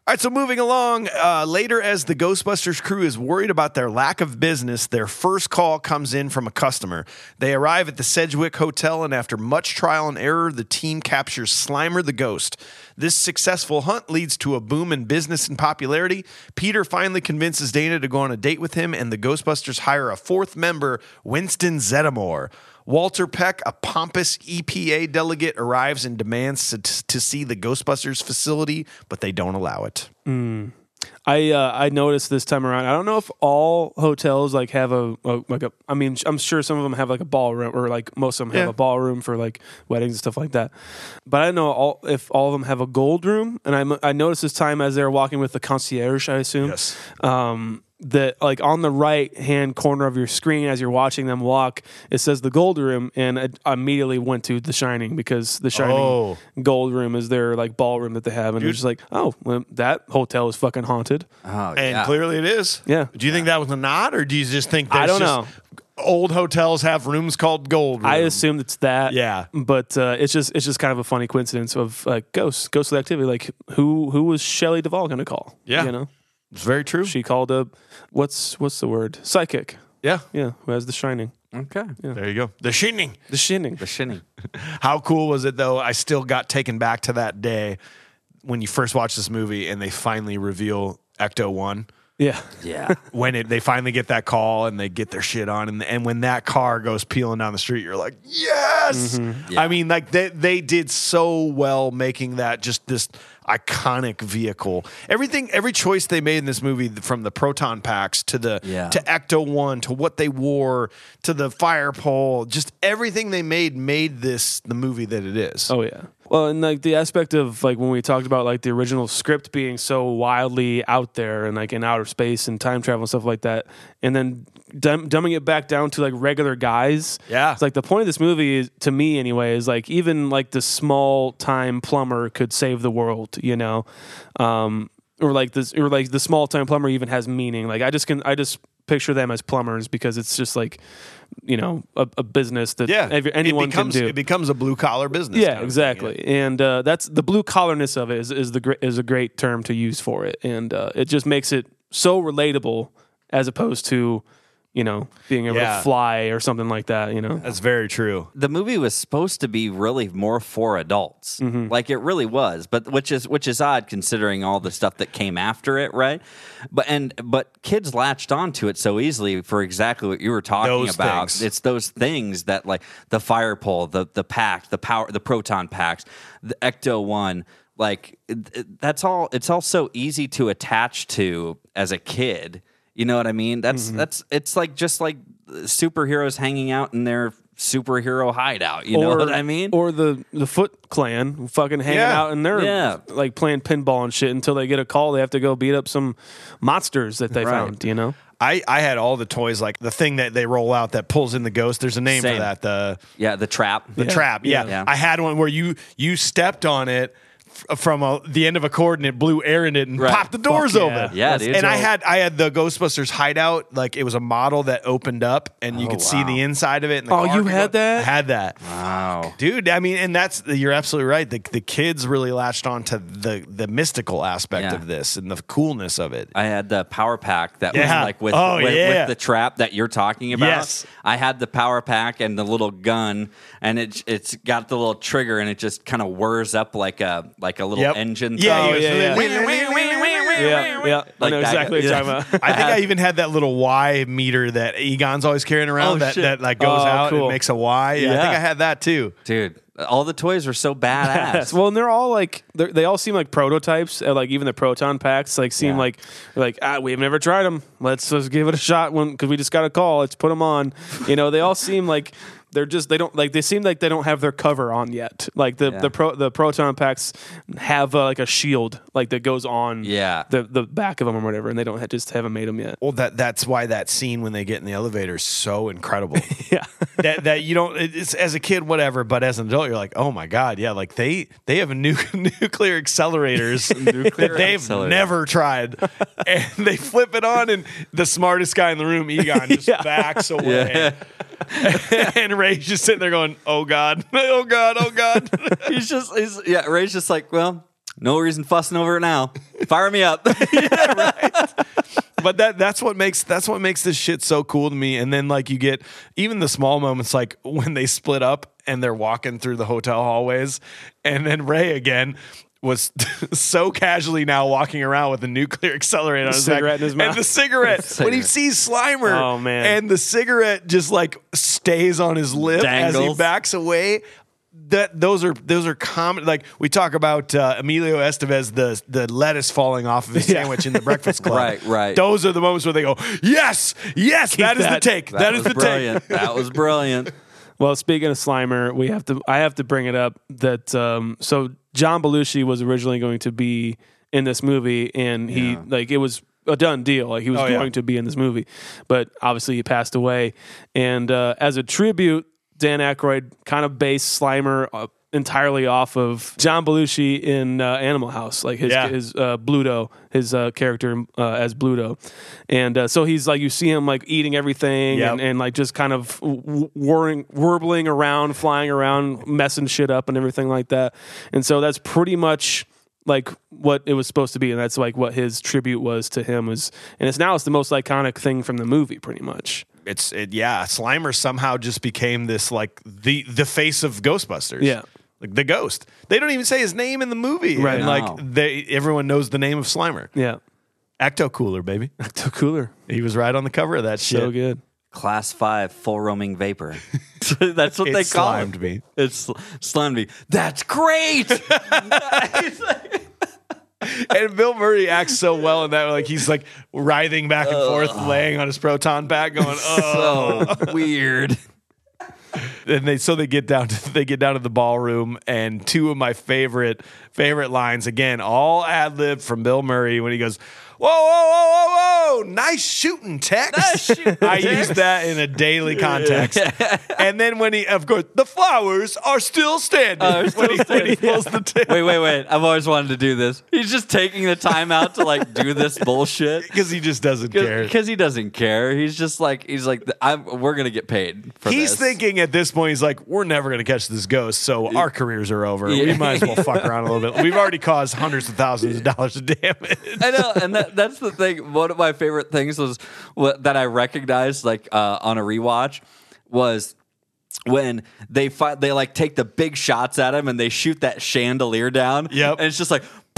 All right, so moving along, uh, later as the Ghostbusters crew is worried about their lack of business, their first call comes in from a customer. They arrive at the Sedgwick Hotel, and after much trial and error, the team captures Slimer the Ghost. This successful hunt leads to a boom in business and popularity. Peter finally convinces Dana to go on a date with him, and the Ghostbusters hire a fourth member, Winston Zeddemore. Walter Peck, a pompous E P A delegate, arrives and demands to, to see the Ghostbusters facility, but they don't allow it. Mm. I uh, I noticed this time around. I don't know if all hotels like have a, a like a. I mean, I'm sure some of them have like a ballroom, or like most of them have Yeah. a ballroom for like weddings and stuff like that. But I don't know all if all of them have a gold room. And I I noticed this time as they're walking with the concierge, I assume. Yes. Um, that like on the right hand corner of your screen as you're watching them walk, it says the gold room, and I, I immediately went to the Shining because the Shining Oh. gold room is their like ballroom that they have, and they're just like, oh, well, that hotel is fucking haunted. Oh, And yeah. clearly it is. Yeah. Do you think that was a nod, or do you just think there's I don't just know. old hotels have rooms called gold room? I assumed it's that. Yeah. But uh, it's just it's just kind of a funny coincidence of like ghosts, ghostly activity. Like who who was Shelley Duvall going to call? Yeah. You know, It's very true. she called a what's what's the word? Psychic. yeah. Yeah, who has The Shining. Okay. There you go. The Shining. The Shining. The shinning. How cool was it, though? I still got taken back to that day when you first watch this movie and they finally reveal Ecto one. Yeah. Yeah. When it, they finally get that call and they get their shit on, and and when that car goes peeling down the street, you're like, yes. Yeah. I mean, like they they did so well making that just this iconic vehicle. Everything, every choice they made in this movie, from the proton packs to the Yeah. to Ecto one to what they wore to the fire pole, just everything they made made this the movie that it is. Oh yeah. Well, and like the aspect of like when we talked about like the original script being so wildly out there and like in outer space and time travel and stuff like that, and then dumb- dumbing it back down to like regular guys. Yeah. It's like the point of this movie is, to me anyway, is like even like the small time plumber could save the world, you know, um, or like this, or like the small time plumber even has meaning. Like I just can, I just picture them as plumbers because it's just like, you know, a, a business that Yeah, every, anyone it becomes, can do. It becomes a blue collar business. Yeah, kind of thing, exactly. And uh, that's the blue collarness of it is is the gr- is a great term to use for it, and uh, it just makes it so relatable as opposed to, you know, being able Yeah. to fly or something like that. You know, That's very true. The movie was supposed to be really more for adults, Mm-hmm. like it really was. But which is which is odd considering all the stuff that came after it, right? But and but kids latched onto it so easily for exactly what you were talking Those about. things. It's those things that like the fire pole, the the pack, the power, the proton packs, the Ecto one. Like it, it- that's all. It's all so easy to attach to as a kid. You know what I mean? That's Mm-hmm. that's it's like just like superheroes hanging out in their superhero hideout. You know or what I mean? or the the Foot Clan fucking hanging Yeah. out and they're Yeah. like playing pinball and shit until they get a call. They have to go beat up some monsters that they Right. found. You know, I, I had all the toys, like the thing that they roll out that pulls in the ghost. There's a name Same. for that. The yeah, the trap. the trap. Yeah. Yeah. I had one where you you stepped on it f- from a, the end of a cord and it blew air in it and Right. popped the doors Fuck yeah. open. Yeah, dude. And I So- had I had the Ghostbusters hideout. Like it was a model that opened up and you Oh, could see wow. the inside of it. And the Oh, car you could had go- that? I had that. Wow. Dude, I mean, and that's you're absolutely right. The the kids really latched on to the the mystical aspect Yeah. of this and the coolness of it. I had the power pack that Yeah. was like with, Oh, with, yeah. with the trap that you're talking about. Yes. I had the power pack and the little gun, and it it's got the little trigger, and it just kind of whirs up like a like a little Yep. engine. Yeah, thing. he was- yeah, yeah. Wing, wing, wing, wing, wing, yeah, yeah. I Like know that exactly guy- what you're talking about. I think I even had that little Y meter that Egon's always carrying around Oh, that, shit. that like goes Oh, out cool. and makes a Y. Yeah, I Yeah. think I had that too. Dude, all the toys were so badass. Well, and they're all like they're, they all seem like prototypes. uh, Like even the proton packs, like seem Yeah. like like ah, we've never tried them. Let's just give it a shot when because we just got a call. Let's put them on. You know, they all seem like they're just they don't like they seem like they don't have their cover on yet. Like the Yeah. the pro the proton packs have uh, like a shield like that goes on Yeah. the the back of them or whatever, and they don't ha- just haven't made them yet. Well, that that's why that scene when they get in the elevator is so incredible. Yeah. that that you don't it's as a kid whatever, but as an adult you're like, oh my god, yeah, like they they have nu- nuclear accelerators that they've accelerator. never tried, and they flip it on, and the smartest guy in the room, Egon, just Yeah. backs away, and Ray's just sitting there going, oh god, oh god, oh god. he's just he's yeah, Ray's just like, well, no reason fussing over it now. Fire me up. But that that's what makes that's what makes this shit so cool to me. And then like you get even the small moments, like when they split up and they're walking through the hotel hallways, and then Ray again was so casually now walking around with a nuclear accelerator on his cigarette back, in his mouth. and the cigarette when he Cigarette. sees Slimer, Oh, man. and the cigarette just like stays on his lip as he Dangles. backs away. That those are those are common. Like we talk about uh, Emilio Estevez, the the lettuce falling off of his Yeah. sandwich in the Breakfast Club. Right, right. Those are the moments where they go, yes, yes, that is that. the take. That, that is was the brilliant. take. That was brilliant. Well, speaking of Slimer, we have to. I have to bring it up that um, so John Belushi was originally going to be in this movie, and he like it was a done deal. Like he was Oh, yeah. going to be in this movie, but obviously he passed away. And uh, as a tribute, Dan Aykroyd kind of based Slimer uh, entirely off of John Belushi in uh, Animal House, like his Yeah. his uh, Bluto, his uh, character uh, as Bluto, and uh, so he's like you see him like eating everything Yep. and, and like just kind of w- whirring, warbling around, flying around, messing shit up and everything like that. And so that's pretty much like what it was supposed to be, and that's like what his tribute was to him was, and it's now it's the most iconic thing from the movie, pretty much. It's it, yeah. Slimer somehow just became this like the the face of Ghostbusters. Yeah. like the ghost. They don't even say his name in the movie. Right. And No. like they everyone knows the name of Slimer. Yeah, Ecto Cooler, baby. so cooler, He was right on the cover of that shit. so good. Class five full roaming vapor. That's what It they call slimed it. me. It's sl- slimed me. That's great. And Bill Murray acts so well in that, like he's like writhing back and forth, laying on his proton pack, going, "Oh." So weird. And they so they get down to they get down to the ballroom, and two of my favorite favorite lines again, all ad lib from Bill Murray when he goes, "Whoa, whoa, whoa, whoa, whoa! Nice shooting, Tex." Nice shooting, I Tex. use that in a daily context. And then when he, of course, the flowers are still standing. Are still when, he, when he standing. pulls the tail. Wait, wait, wait. I've always wanted to do this. He's just taking the time out to like do this bullshit. Because he just doesn't care. Because he doesn't care. He's just like, he's like, I'm, we're going to get paid for He's this. thinking at this point, he's like, we're never going to catch this ghost, so our careers are over. Yeah. We might as well fuck around a little bit. We've already caused hundreds of thousands of dollars of damage. I know, and that, that's the thing. One of my favorite things was what that I recognized, like uh, on a rewatch, was when they fi- they like take the big shots at him and they shoot that chandelier down. Yep. and it's just like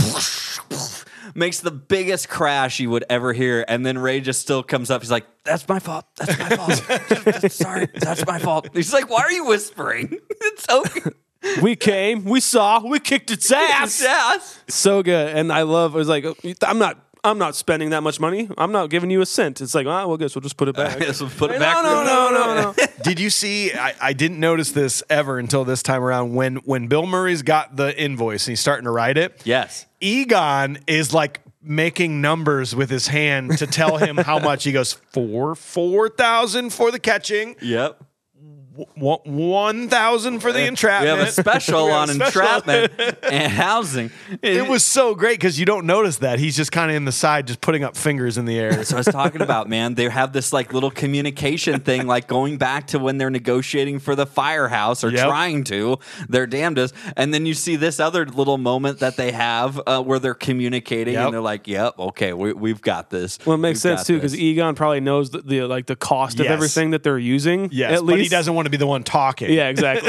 makes the biggest crash you would ever hear, and then Ray just still comes up. He's like, "That's my fault. That's my fault. Sorry, that's my fault." He's like, "Why are you whispering?" It's okay. We came, we saw, we kicked its ass. Yes. So good, and I love. It was like I'm not. I'm not spending that much money. I'm not giving you a cent. It's like, ah, well, I guess we'll just put it back. Guess we'll put it No, back. no, no, no, no. Did you see? I, I didn't notice this ever until this time around. When when Bill Murray's got the invoice and he's starting to write it, Yes. Egon is like making numbers with his hand to tell him how much. He goes four four thousand for the catching, Yep. one one thousand for the We entrapment. have a special We have on a special. entrapment and housing. It was so great because you don't notice that he's just kind of in the side, just putting up fingers in the air. That's what I was talking about, man. They have this like little communication thing, like going back to when they're negotiating for the firehouse or Yep. trying to, their damnedest. And then you see this other little moment that they have uh, where they're communicating Yep. and they're like, "Yep, okay, we, we've got this." Well, it makes We've sense got too because this." Egon probably knows the, the like the cost of Yes. everything that they're using. Yes, at but least he doesn't want to be the one talking. Yeah, exactly.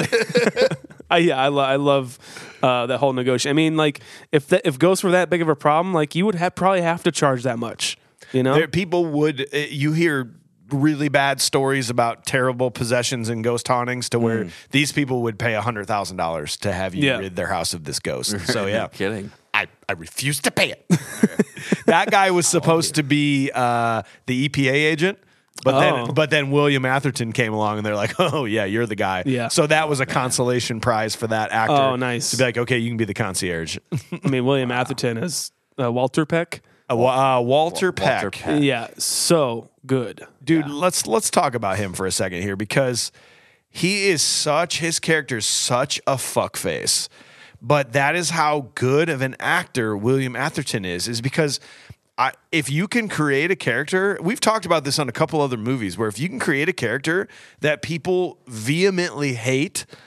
I, yeah, I, lo- I love uh, that whole negotiation. I mean, like if that, if ghosts were that big of a problem, like you would have probably have to charge that much. You know, There, people would. Uh, you hear really bad stories about terrible possessions and ghost hauntings to where these people would pay a hundred thousand dollars to have you Yeah. rid their house of this ghost. So No yeah, kidding. I, I refuse to pay it. That guy was supposed to be uh, the E P A agent. But Oh. then, but then William Atherton came along, and they're like, "Oh yeah, you're the guy." Yeah. So that was a consolation prize for that actor. Oh, nice. To be like, okay, you can be the concierge. I mean, William Atherton as uh, Walter Peck. uh, Wa- uh, Walter Peck. Walter Peck. Yeah, so good. Dude, let's let's talk about him for a second here because he is such his character is such a fuckface. But that is how good of an actor William Atherton is, is because I, if you can create a character, we've talked about this on a couple other movies, where if you can create a character that people vehemently hate,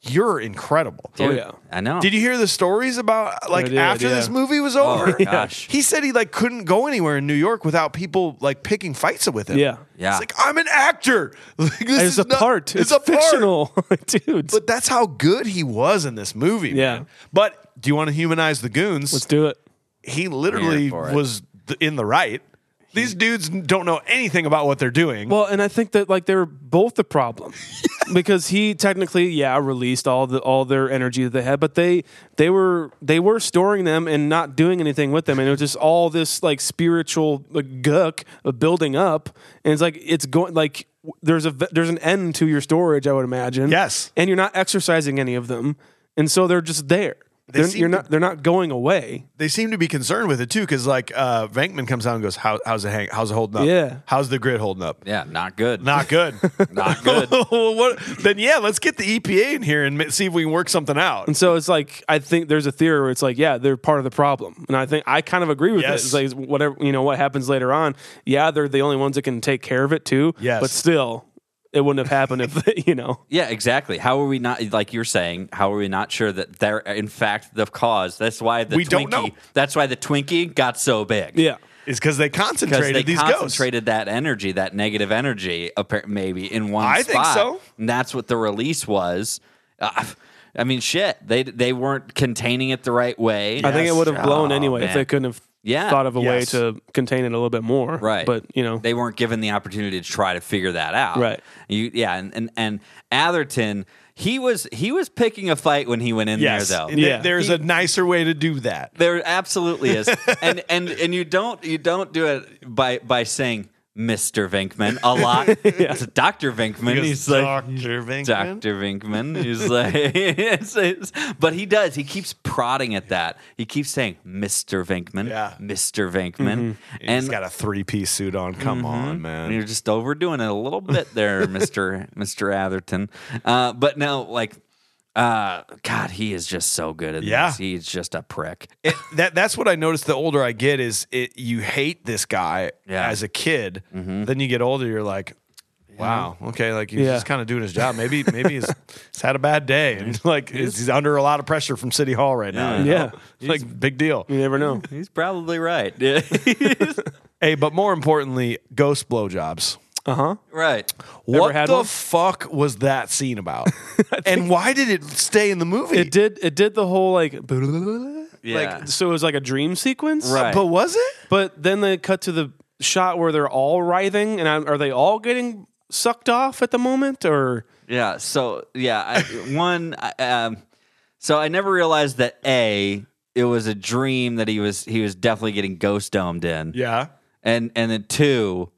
you're incredible. Oh, Dude, yeah. I know. Did you hear the stories about like I did, after yeah. this movie was over? Oh, gosh. He said he like couldn't go anywhere in New York without people like picking fights with him. Yeah. Yeah. It's like, I'm an actor. Like, this It's is a not- part. It's, a part. fictional. Dude. But that's how good he was in this movie. Yeah. Man. But do you want to humanize the goons? Let's do it. He literally Here for it. was th- in the right. These dudes don't know anything about what they're doing. Well, and I think that like they were both the problem because he technically, yeah, released all the all their energy that they had, but they they were they were storing them and not doing anything with them, and it was just all this like spiritual like gook of building up, and it's like it's going like there's a there's an end to your storage, I would imagine. Yes. and you're not exercising any of them, and so they're just there. They They're, seem you're to- not. They're not going away. They seem to be concerned with it too, because like uh, Venkman comes out and goes, How, "How's it hang? How's it holding up? Yeah. how's the grid holding up? Yeah, not good. Not good. Not good. Well, what, then yeah, let's get the E P A in here and ma- see if we can work something out. And so it's like I think there's a theory where it's like, yeah, they're part of the problem, and I think I kind of agree with Yes. it. It's like whatever you know, what happens later on. Yeah, they're the only ones that can take care of it too. Yes. but still, it wouldn't have happened if you know. Yeah, exactly. How are we not, like you're saying, how are we not sure that they're in fact the cause? That's why the We Twinkie, don't know. That's why the Twinkie got so big. Yeah, It's because they Because concentrated they these concentrated that energy, that negative energy, appar- maybe in one I spot. think so. And that's what the release was. Uh, I mean, shit, they they weren't containing it the right way. I think it would have blown Oh, anyway if man. they couldn't have Yeah. thought of a way Yes. to contain it a little bit more. Right. but you know, They weren't given the opportunity to try to figure that out. Right. You, yeah, and, and and Atherton, he was he was picking a fight when he went in Yes, there though. Th- Yeah. there's He- a nicer way to do that. There absolutely is, and and and you don't you don't do it by by saying Mister Venkman a lot. It's Doctor Venkman. He's like Doctor Venkman. Doctor Venkman. He's like, it's- it's- but he does. He keeps prodding at that. He keeps saying Mister Venkman. Yeah. Mister Venkman. He's And got a three piece suit on. Come on, and man. you're just overdoing it a little bit there, Mister Mister Atherton. Uh, but no, like, uh, God, he is just so good at Yeah. this. He's just a prick. It, that that's what I noticed. The older I get, is it you hate this guy Yeah. as a kid. Mm-hmm. Then you get older, you're like, wow, okay, like he's Yeah. just kind of doing his job. Maybe maybe he's, he's had a bad day and like he's, he's under a lot of pressure from City Hall right now. you know? Yeah. like big deal. you never know. He's probably right. Yeah. Hey, but more importantly, ghost blowjobs. Uh huh. right. What had the one? fuck was that scene about? And why did it stay in the movie? It did. It did the whole like, Yeah. like so it was like a dream sequence, Right. But was it? But then they cut to the shot where they're all writhing, and I, are they all getting sucked off at the moment, or Yeah. So yeah, I, one. I, Um, so I never realized that a it was a dream that he was he was definitely getting ghost domed in. Yeah. And and then two,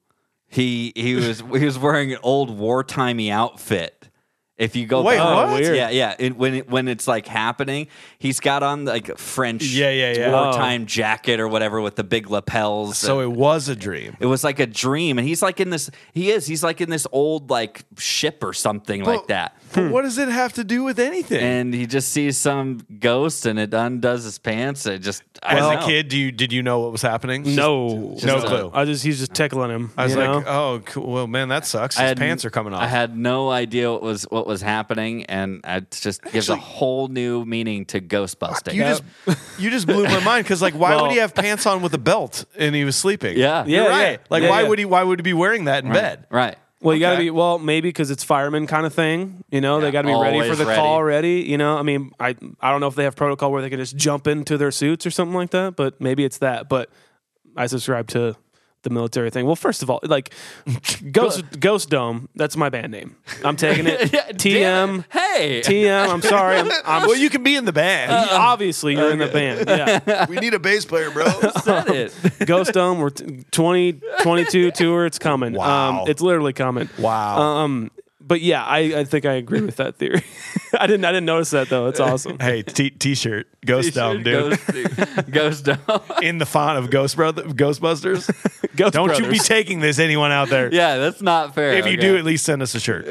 he he was he was wearing an old wartimey outfit. If you go Wait, back, what? Weird. yeah, yeah. It, when it, when it's like happening, he's got on like a French Yeah, yeah, yeah. wartime jacket or whatever with the big lapels. So it was a dream. It was like a dream, and he's like in this. He is. He's like in this old like ship or something like that. But what does it have to do with anything? And he just sees some ghost, and it undoes his pants. It just I As don't a know. kid, do you did you know what was happening? no, no a- clue. I just he's just tickling him. I was you like, know? oh, cool. Well, man, that sucks. His I had- pants are coming off. I had no idea what was what was happening, and it just gives a Actually- whole new meaning to ghost busting. you just you just blew my mind because like, why would Well- he have pants on with a belt and he was sleeping? Yeah. You're Yeah, right. yeah. Like, Yeah, why yeah. would he? Why would he be wearing that in bed? right. Well, you got to Okay. be well, maybe because it's fireman kind of thing. You know, they got to be ready for always the ready. call already. You know, I mean, I I don't know if they have protocol where they can just jump into their suits or something like that, but maybe it's that. But I subscribe to the military thing. Well, first of all, like Ghost Ghost Dome, that's my band name. I'm taking it. Yeah, T damn M it. Hey. T M. I'm sorry. I'm, I'm Well, you can be in the band. obviously you're in the band. Yeah. we need a bass player, bro. Said it. Ghost Dome, we're t- twenty twenty-two tour. It's coming. Wow. Um, it's literally coming. Wow. Um, but yeah, I, I think I agree with that theory. I didn't I didn't notice that though. It's awesome. Hey, t- t-shirt, Ghost Dome, dude, Ghost, ghost Dome. in the font of Ghost Brother, Ghostbusters. Ghost Don't you be Brothers. taking this, anyone out there? Yeah, that's not fair. If you okay. do, at least send us a shirt.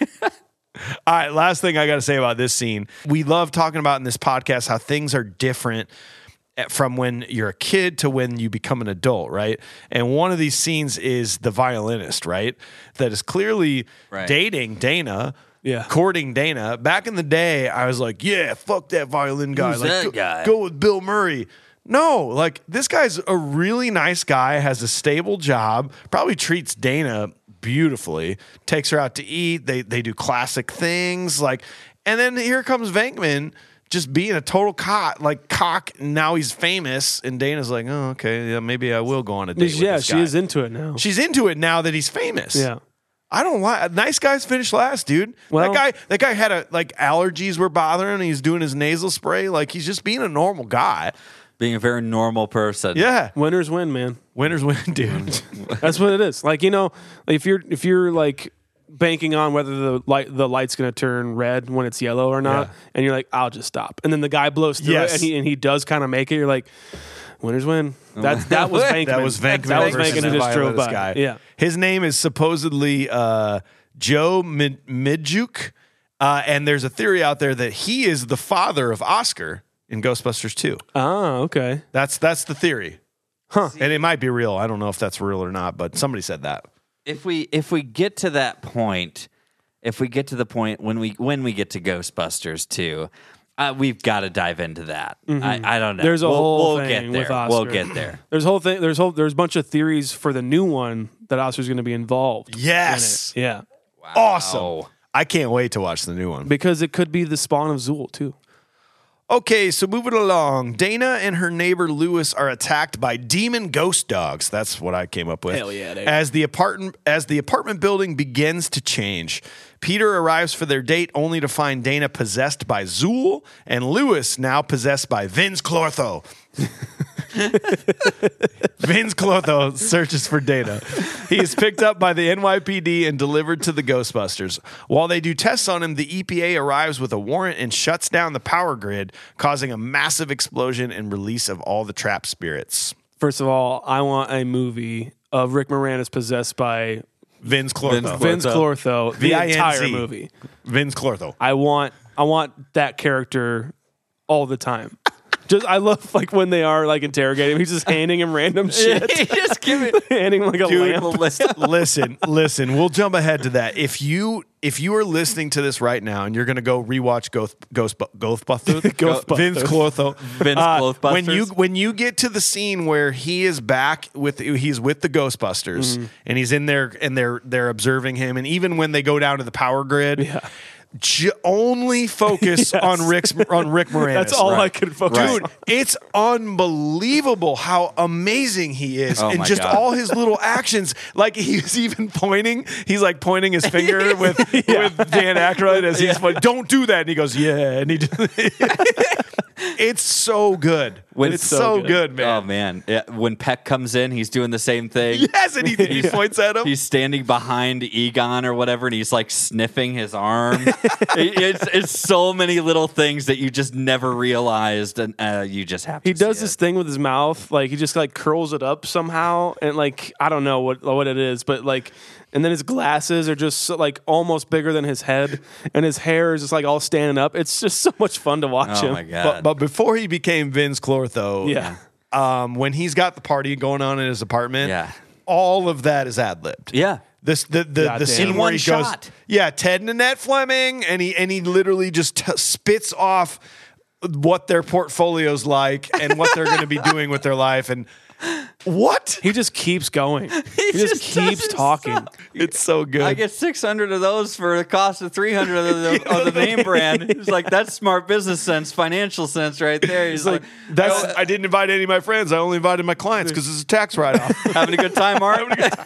All right, last thing I got to say about this scene. We love talking about in this podcast how things are different from when you're a kid to when you become an adult, right? And one of these scenes is the violinist, right? That is clearly Right. dating Dana, Yeah. courting Dana. Back in the day, I was like, yeah, fuck that violin guy. Who's like, that go, guy? go with Bill Murray. No, like this guy's a really nice guy, has a stable job, probably treats Dana beautifully, takes her out to eat. They they do classic things, like, and then here comes Venkman just being a total cock, like cock. And now he's famous, and Dana's like, oh, okay, yeah, maybe I will go on a date. Yeah, with this she guy. is into it now. She's into it now that he's famous. Yeah. I don't like nice guys finish last, dude. Well- that guy, that guy had a like allergies were bothering him. He's doing his nasal spray. Like he's just being a normal guy. Being a very normal person. Yeah, Winners win, man. winners win, dude. That's what it is. Like, you know, if you're if you're like banking on whether the light the light's gonna turn red when it's yellow or not, Yeah. and you're like, I'll just stop. And then the guy blows through Yes. it and he and he does kind of make it, you're like, winners win. That that was Venkman. That was Venkman. That was versus Venkman who the just drove violinist by. guy. Yeah. His name is supposedly uh, Joe Mid- Midjuk, uh, and there's a theory out there that he is the father of Oscar in Ghostbusters two. Oh, okay. That's that's the theory. Huh. And it might be real. I don't know if that's real or not, but somebody said that. If we if we get to that point, if we get to the point when we when we get to Ghostbusters two, uh, we've got to dive into that. I, I don't know. There's a we'll, whole we'll thing get there. with Oscar. We'll get there. There's whole thing. There's whole. There's a bunch of theories for the new one that Oscar's going to be involved. in Yes. it. Yeah, Awesome. I can't wait to watch the new one. because it could be the spawn of Zool too. Okay, so moving along. Dana and her neighbor Lewis are attacked by demon ghost dogs. That's what I came up with. Hell yeah, dude. As the apartment as the apartment building begins to change. Peter arrives for their date only to find Dana possessed by Zool and Lewis now possessed by Vince Clortho. Vince Clortho searches for Dana. He is picked up by the N Y P D and delivered to the Ghostbusters. While they do tests on him, the E P A arrives with a warrant and shuts down the power grid, causing a massive explosion and release of all the trapped spirits. First of all, I want a movie of Rick Moranis possessed by Vince Clortho. Vince Clortho. The V I N Z. entire movie. Vince Clortho. I want. I want that character all the time. Just I love like when they are like interrogating him. He's just handing him random shit. Just give it. handing him like a Dude, lamp. listen, listen. We'll jump ahead to that. If you if you are listening to this right now and you're going to go rewatch Ghost Ghost Ghostbusters, Ghostbusters. Vince Clortho, Vince uh, Clothbusters. when you when you get to the scene where he is back with he's with the Ghostbusters Mm-hmm. and he's in there and they're they're observing him, and even when they go down to the power grid. Yeah. J- only focus Yes. on Rick's on Rick Moranis. That's all I Right. could focus Dude, on. it's unbelievable how amazing he is, Oh and my just God. all his little actions. Like he's even pointing. He's like pointing his finger with with Dan Aykroyd as he's like, "Don't do that," and he goes, "Yeah," and he. Just it's so good. When it's so so, good. good. man. Oh man! Yeah, when Peck comes in, he's doing the same thing. Yes, and he, he points at him. He's standing behind Egon or whatever, and he's like sniffing his arm. It- it's it's so many little things that you just never realized, and uh, you just have to. He does see this it. thing with his mouth, like he just like curls it up somehow, and like I don't know what what it is, but like, and then his glasses are just so, like almost bigger than his head, and his hair is just like all standing up. It's just so much fun to watch Oh him. my god! but, but before he became Vince Clortho, Yeah. um, when he's got the party going on in his apartment, Yeah. all of that is ad libbed. yeah. This the the, God the damn. scene In where one he shot. goes, yeah, Ted and Annette Fleming, and he and he literally just t- spits off what their portfolio's like and what they're going to be doing with their life, and what He just keeps going. He, just, just keeps doesn't talking. stop. it's so good. I get six hundred of those for the cost of three hundred of the, of the name brand. He's like, that's smart business sense, financial sense right there. He's like, That's I didn't invite any of my friends. I only invited my clients because it's a tax write off. having a good time, Art?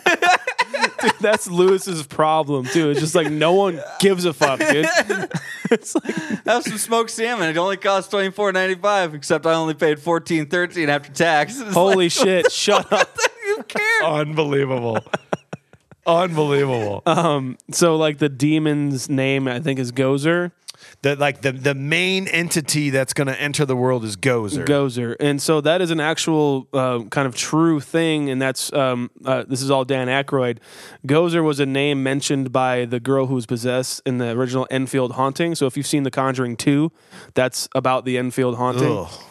That's Lewis's problem too. It's just like no one gives a fuck, dude. It's like Have some smoked salmon. It only costs twenty four ninety five, except I only paid fourteen thirteen after tax. It's holy like, shit! Shut up. who cares? Unbelievable. Unbelievable. So like the demon's name, I think is Gozer. that like the the main entity that's going to enter the world is Gozer. Gozer, and so that is an actual uh, kind of true thing, and that's um, uh, this is all Dan Aykroyd. Gozer was a name mentioned by the girl who was possessed in the original Enfield haunting. So if you've seen The Conjuring two, that's about the Enfield haunting. Ugh.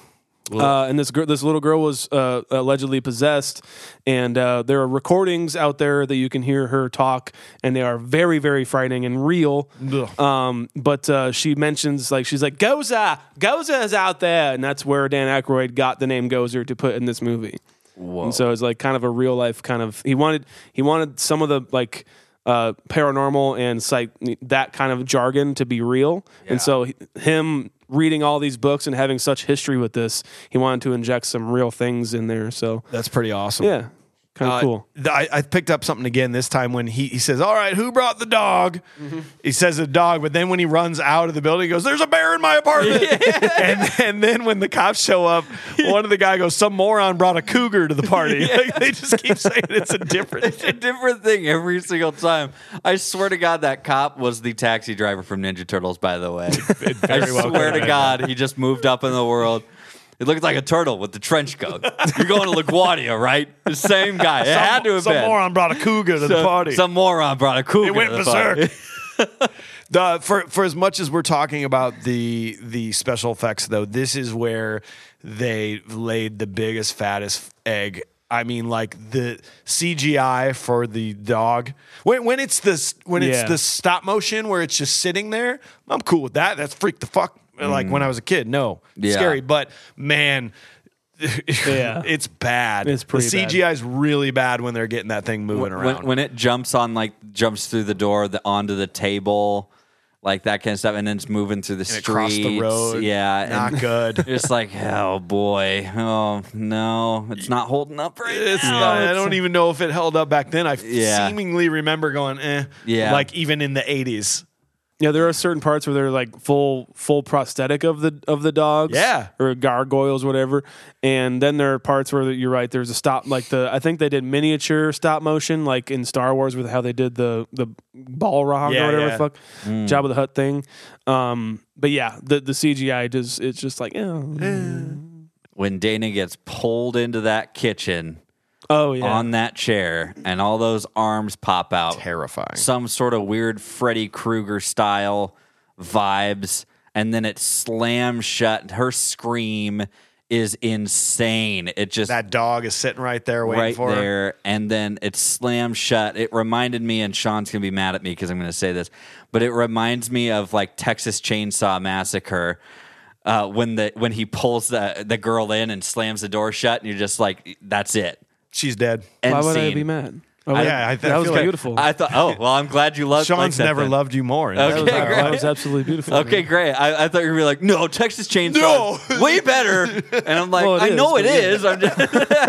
Uh, and this girl, this little girl was uh, allegedly possessed, and uh, there are recordings out there that you can hear her talk, and they are very, very frightening and real. Um, but uh, she mentions like she's like Gozer, Gozer is out there, and that's where Dan Aykroyd got the name Gozer to put in this movie. Whoa. And so it's like kind of a real life kind of. He wanted he wanted some of the like. Uh, paranormal and psych that kind of jargon to be real, yeah. and so he, him reading all these books and having such history with this, he wanted to inject some real things in there. So that's pretty awesome. Yeah, kind of uh, cool. I, I picked up something again this time when he, he says, "All right, who brought the dog?" Mm-hmm. He says a dog, but then when he runs out of the building, he goes, "There's a bear in my apartment." Yeah. and, and then when the cops show up, one of the guy goes, "Some moron brought a cougar to the party." Yeah. Like, they just keep saying it's a different it's a different thing every single time. I swear to God, that cop was the taxi driver from Ninja Turtles, by the way. I well swear to God, he just moved up in the world. It looked like a turtle with the trench coat. You're going to LaGuardia, right? The same guy. It some, had to have some been. Some moron brought a cougar to some, the party. Some moron brought a cougar it went to the berserk. party. the, for, for as much as we're talking about the the special effects, though, this is where they laid the biggest, fattest egg. I mean, like the C G I for the dog. When when it's this when it's Yeah. the stop motion where it's just sitting there, I'm cool with that. That's freak the fuck. Like when I was a kid, no, Yeah. scary. But man, Yeah. it's bad. It's pretty the C G I is really bad when they're getting that thing moving when, around. when it jumps on, like, jumps through the door, the, onto the table, like that kind of stuff, and then it's moving through the and streets. across the road, Yeah. not and good. It's like, oh boy, oh no, it's not holding up right It's now. not, I It's- don't even know if it held up back then. I Yeah. seemingly remember going, eh. Yeah. Like even in the eighties. Yeah, there are certain parts where they're like full full prosthetic of the of the dogs, Yeah. or gargoyles, whatever. And then there are parts where you're right. There's a stop, like the I think they did miniature stop motion, like in Star Wars with how they did the the Balrog Yeah, or whatever yeah. the fuck Jabba the Hutt thing. Um, but yeah, the the C G I does it's just like yeah. When Dana gets pulled into that kitchen oh yeah on that chair and all those arms pop out. Terrifying. Some sort of weird Freddy Krueger style vibes, and then it slams shut. Her scream is insane. It just That dog is sitting right there waiting right for her. there, and then it slams shut. It reminded me, and Sean's gonna be mad at me because I'm gonna say this, but it reminds me of like Texas Chainsaw Massacre. Uh, when the when he pulls the the girl in and slams the door shut, and you're just like, that's it. She's dead. End Why would I scene. be mad? Oh, I- that, yeah, I th- that I was feel like- beautiful. I thought, oh well, I'm glad you loved. Sean's like that never then. loved you more. Okay, That was- that, great. was absolutely beautiful. Okay, great. I, I thought you were gonna be like, no, Texas Chainsaw, No. way better. And I'm like, Well, it I is, know it but yeah. is. I'm just,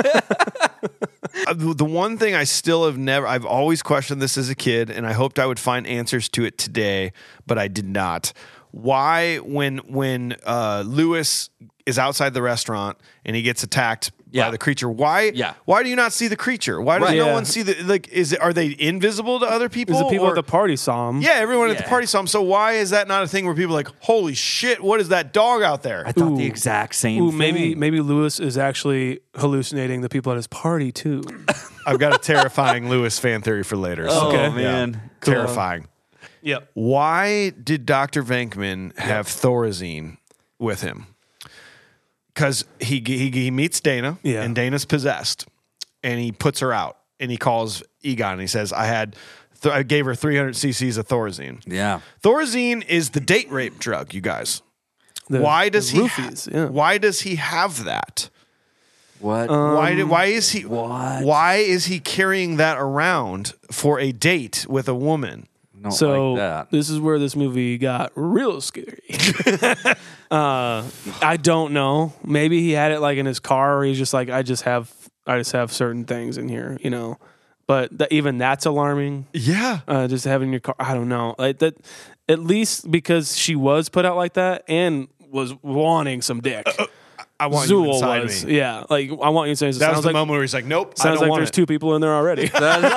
Uh, the the one thing I still have never, I've always questioned this as a kid, and I hoped I would find answers to it today, but I did not. Why, when when uh, Lewis is outside the restaurant and he gets attacked Yeah. by the creature, why? Yeah. Why do you not see the creature? Why does Right. no Yeah. one see the like? Is it, are they invisible to other people? Because the people or- at the party saw him. yeah, everyone at the Yeah. party saw him. So why is that not a thing where people are like, holy shit, what is that dog out there? I thought the Ooh. exact same Ooh, thing. maybe maybe Lewis is actually hallucinating the people at his party too. I've got a terrifying Lewis fan theory for later. Oh, Okay. man. Terrifying. Yep. Why did Doctor Venkman have Thorazine with him? Because he, he he meets Dana, Yeah. and Dana's possessed, and he puts her out, and he calls Egon, and he says, "I had, th- I gave her three hundred cc's of Thorazine." Yeah. Thorazine is the date rape drug, you guys. The- why does the he? roofies, ha- yeah. Why does he have that? What? why did? Why is he? what? Why is he carrying that around for a date with a woman? Don't So like that. this is where this movie got real scary. uh, I don't know. Maybe he had it like in his car, or he's just like, I just have, I just have certain things in here, you know. But th- even that's alarming. Yeah. Uh, just having your car, I don't know. Like that, at least because she was put out like that and was wanting some dick. I want you Zool inside was, me. yeah. Like I want you to say. That sounds was the like, moment where he's like, "Nope, I Sounds don't like want there's it." two people in there already.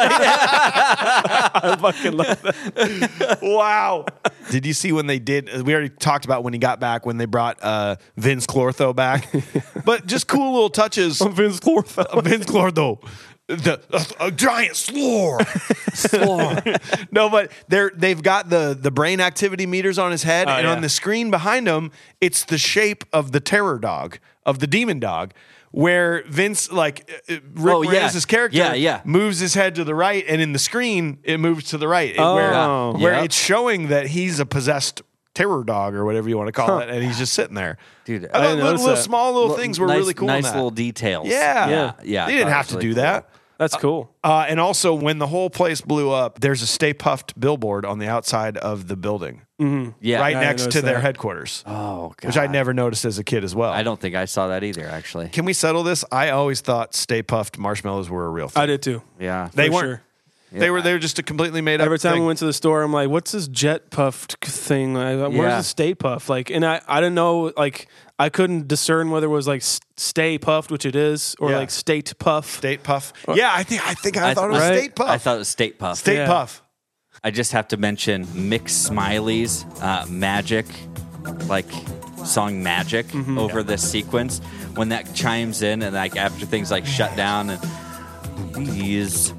I fucking love that. Wow. Did you see when they did? We already talked about when he got back, when they brought uh, Vince Clortho back. But just cool little touches. Vince Clortho. Vince Clortho. the a, a giant slore. slore. No, but they're they've got the the brain activity meters on his head, Oh, and yeah. on the screen behind him, it's the shape of the terror dog, of the demon dog. Where Vince, like uh, Rick Oh, yeah. Moranis' character, Yeah, yeah. moves his head to the right, and in the screen it moves to the right, Oh. where, where Yep. it's showing that he's a possessed terror dog or whatever you want to call it, and he's just sitting there. Dude, I I thought didn't little, notice little that. small little things were nice, really cool. in Nice that. little details. Yeah, yeah, yeah. They I didn't thought have it to was do really that. That's cool. Uh, and also, when the whole place blew up, there's a Stay Puffed billboard on the outside of the building, cool. Yeah. right I next to noticed their that. headquarters, Oh, God. which I never noticed as a kid as well. I don't think I saw that either, actually. Can we settle this? I always thought Stay Puffed marshmallows were a real thing. I did too. Yeah. They For weren't. sure. They were. They were just a completely made up. Every time thing. we went to the store, I'm like, "What's this jet puffed thing? Like, where's Yeah. the Stay Puff?" Like, and I, I didn't know. Like, I couldn't discern whether it was like s- Stay Puffed, which it is, or Yeah. like State Puff. State Puff. Yeah, I think. I think I, thought it was Right? State Puff. I thought it was State Puff. State Yeah. Puff. I just have to mention Mick Smiley's uh, Magic, like song Magic Mm-hmm. over this sequence. When that chimes in and like after things like shut down and these,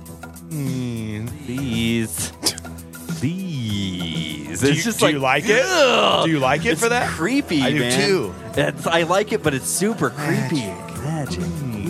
these, these. Do It's you, just do like, you like it? ugh. Do you like it It's for that? creepy, I do man. too. It's, I like it, but it's super creepy. Magic.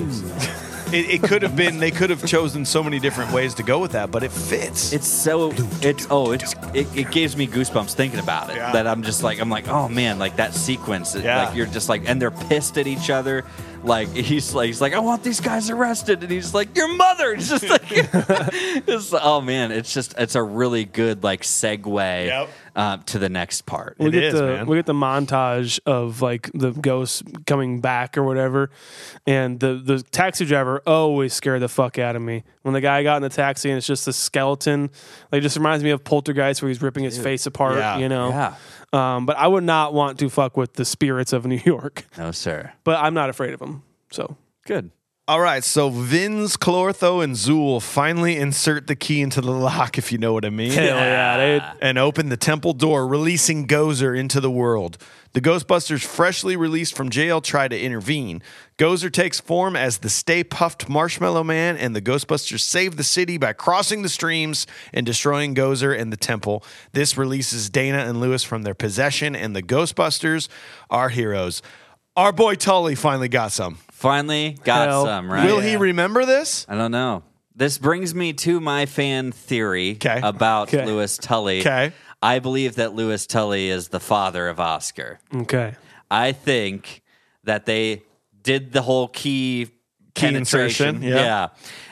It, it could have been. They could have chosen so many different ways to go with that, but it fits. It's so it's oh it's it, it gives me goosebumps thinking about it. Yeah. That I'm just like I'm like oh man, like that sequence. it- Yeah. Like you're just like and they're pissed at each other. Like he's like he's like I want these guys arrested, and he's like your mother. It's just like it's, oh man, it's just it's a really good like segue Yep. uh, to the next part. We It get is, the man. we get the montage of like the ghosts coming back or whatever, and the the taxi driver always scared the fuck out of me. When the guy got in the taxi and it's just a skeleton, like it just reminds me of Poltergeist where he's ripping his face apart. Yeah. You know. Yeah. Um, but I would not want to fuck with the spirits of New York. No sir. But I'm not afraid of them. So Good. All right, so Vinz, Clortho, and Zool finally insert the key into the lock, if you know what I mean. hell yeah, dude. And open the temple door, releasing Gozer into the world. The Ghostbusters, freshly released from jail, try to intervene. Gozer takes form as the Stay Puffed Marshmallow Man, and the Ghostbusters save the city by crossing the streams and destroying Gozer and the temple. This releases Dana and Lewis from their possession, and the Ghostbusters are heroes. Our boy Tully finally got some. Finally got Hell some right. Will he remember this? I don't know. This brings me to my fan theory 'Kay. about Okay. Lewis Tully. 'Kay. I believe that Lewis Tully is the father of Oscar. Okay. I think that they did the whole key, Key penetration. insertion, yeah.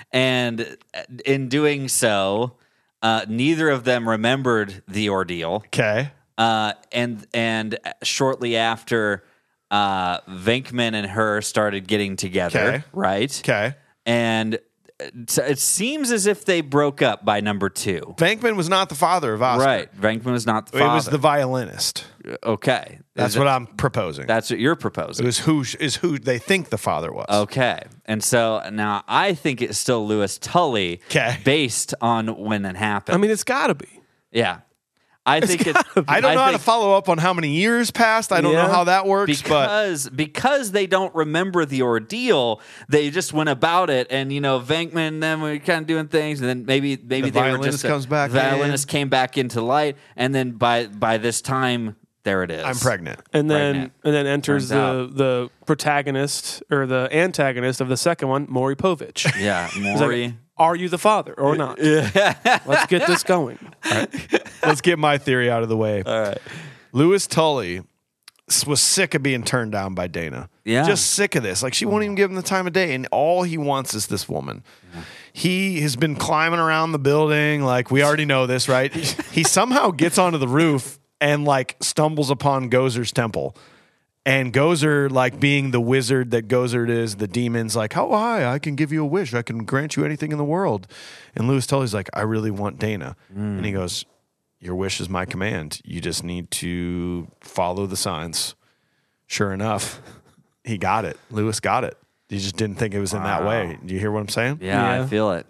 And in doing so, uh, neither of them remembered the ordeal. Okay. Uh, and and shortly after, uh, Venkman and her started getting together, Okay. right? Okay. And it it seems as if they broke up by number two. Venkman was not the father of Oscar. Right. Venkman was not the It father. was the violinist. okay. That's Is what it- I'm proposing. That's what you're It proposing. was who is who they think the father was. Okay. And so now I think it's still Lewis Tully 'Kay. based on when it happened. I mean, it's got to be. yeah. I think it's I don't know how to think- follow up on how many years passed. I don't know Yeah. how that works, but because because they don't remember the ordeal, they just went about it, and you know, Venkman and them were kind of doing things, and then maybe maybe The they were violinist just a- comes back violinist came back into light, and then by by this time, there it is. I'm pregnant. And then Pregnant. and then enters Turns the out. the protagonist or the antagonist of the second one, Maury Povich. Yeah, He's like, Maury. are you the father or not? Let's get this going. Let's get my theory out of the way. All right. Lewis Tully s- was sick of being turned down by Dana. Yeah. Just sick of this. Like, she won't even give him the time of day. And all he wants is this woman. He has been climbing around the building. Like, we already know this, right? He somehow gets onto the roof and, like, stumbles upon Gozer's temple. And Gozer, like, being the wizard that Gozer is, the demon's like, how high? I can give you a wish. I can grant you anything in the world. And Lewis Tully's like, I really want Dana. And he goes, your wish is my command. You just need to follow the signs. Sure enough, he got it. Lewis got it. He just didn't think it was in that way. Do you hear what I'm saying? Yeah, Yeah. I feel it.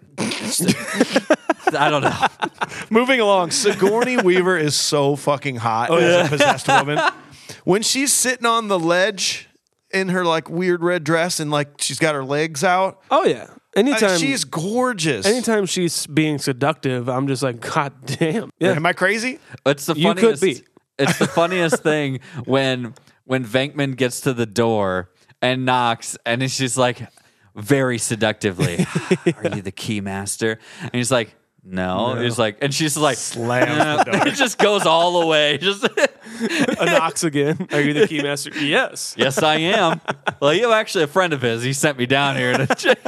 I don't know. Moving along, Sigourney Weaver is so fucking hot as a possessed woman. When she's sitting on the ledge in her like weird red dress and like she's got her legs out. Oh yeah. anytime Uh, she's gorgeous. anytime she's being seductive, I'm just like, God damn. Yeah. Am I crazy? It's the You funniest. could be. It's the funniest thing when when Venkman gets to the door and knocks, and it's just like very seductively, "Are you the key master?" And he's like, "No." And he's like, and she's like, Slams the door. It just goes all the way. Just A knocks again. Are you the key master? Yes. yes, I am. Well, you're actually a friend of his. He sent me down here to check.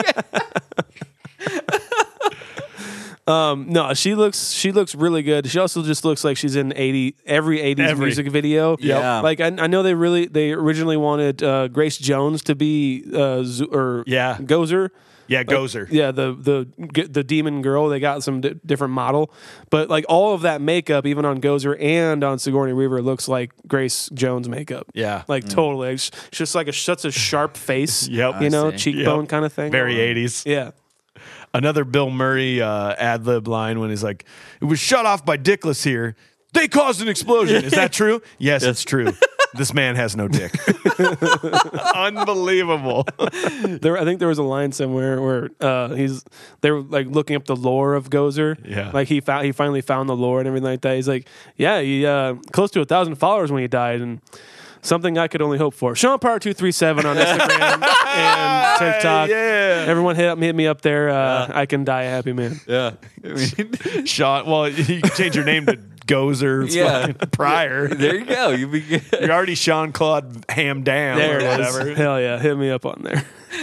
Um, no, she looks she looks really good. She also just looks like she's in eighty every eighties Every. music video. Yeah. Like I, I know they really they originally wanted uh, Grace Jones to be uh, Z- or Yeah. Gozer. Yeah, Gozer. Yeah, the the the demon girl. They got some di- different model, but like all of that makeup, even on Gozer and on Sigourney Weaver, looks like Grace Jones makeup. Yeah. like totally. It's just like a such a sharp face. Yep. you I know, see. cheekbone Yep. kind of thing. Very eighties. Yeah. Another Bill Murray uh, ad lib line when he's like, "It was shut off by Dickless here. They caused an explosion. Is that true? Yes, it's true. This man has no dick." Unbelievable. There, I think there was a line somewhere where uh, he's they were like looking up the lore of Gozer. Yeah. like he found he finally found the lore and everything like that. He's like, yeah, he uh, close to a thousand followers when he died, and something I could only hope for. Sean Power two three seven on Instagram and TikTok. Yeah. Everyone hit, hit me up there. Uh, I can die a happy man. Yeah. I mean, Sean, well, you can change your name to Gozer. It's Yeah. fucking prior. there you go. You be good. You're already Sean Claude Ham Down There or it is. whatever. Hell yeah, hit me up on there.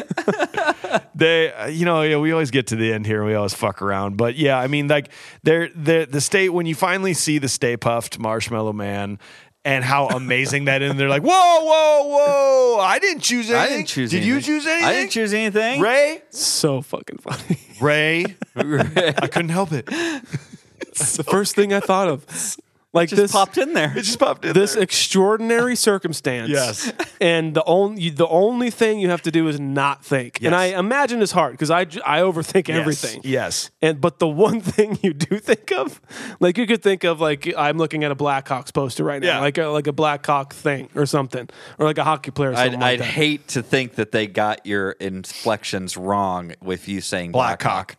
They, uh, you know, yeah, we always get to the end here and we always fuck around. But yeah, I mean, like, they're, the the Stay, when you finally see the Stay Puffed Marshmallow Man and how amazing that is, and they're like, whoa, whoa, whoa, I didn't choose anything. I didn't choose Did anything. you choose anything? I didn't choose anything. Ray? So fucking funny. Ray? I couldn't help it. It's the first thing I thought of. Like just this popped in there. It just popped in this there. extraordinary circumstance. Yes. And the only the only thing you have to do is not think. And Yes. I imagine it's hard because I, j- I overthink Yes. everything. Yes. And but the one thing you do think of, like you could think of like I'm looking at a Blackhawks poster right now, Yeah. like a like a Blackhawk thing or something, or like a hockey player. Or I'd, something like I'd that. hate to think that they got your inflections wrong with you saying Blackhawk. Blackhawk.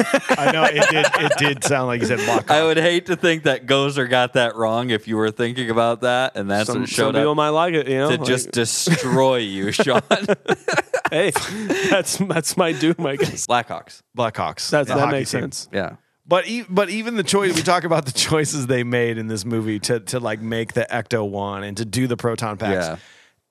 I know it did. It did sound like you said Blackhawk. I would hate to think that Gozer got that wrong if you were thinking about that, and that's Some, what some showed people up might like it, you know. to like, just destroy you, Sean. hey, that's that's my doom, I guess. Blackhawks. Blackhawks. That's, the that hockey makes team. sense. Yeah. But e- but even the choice we talk about the choices they made in this movie to to like make the Ecto one and to do the proton packs. Yeah.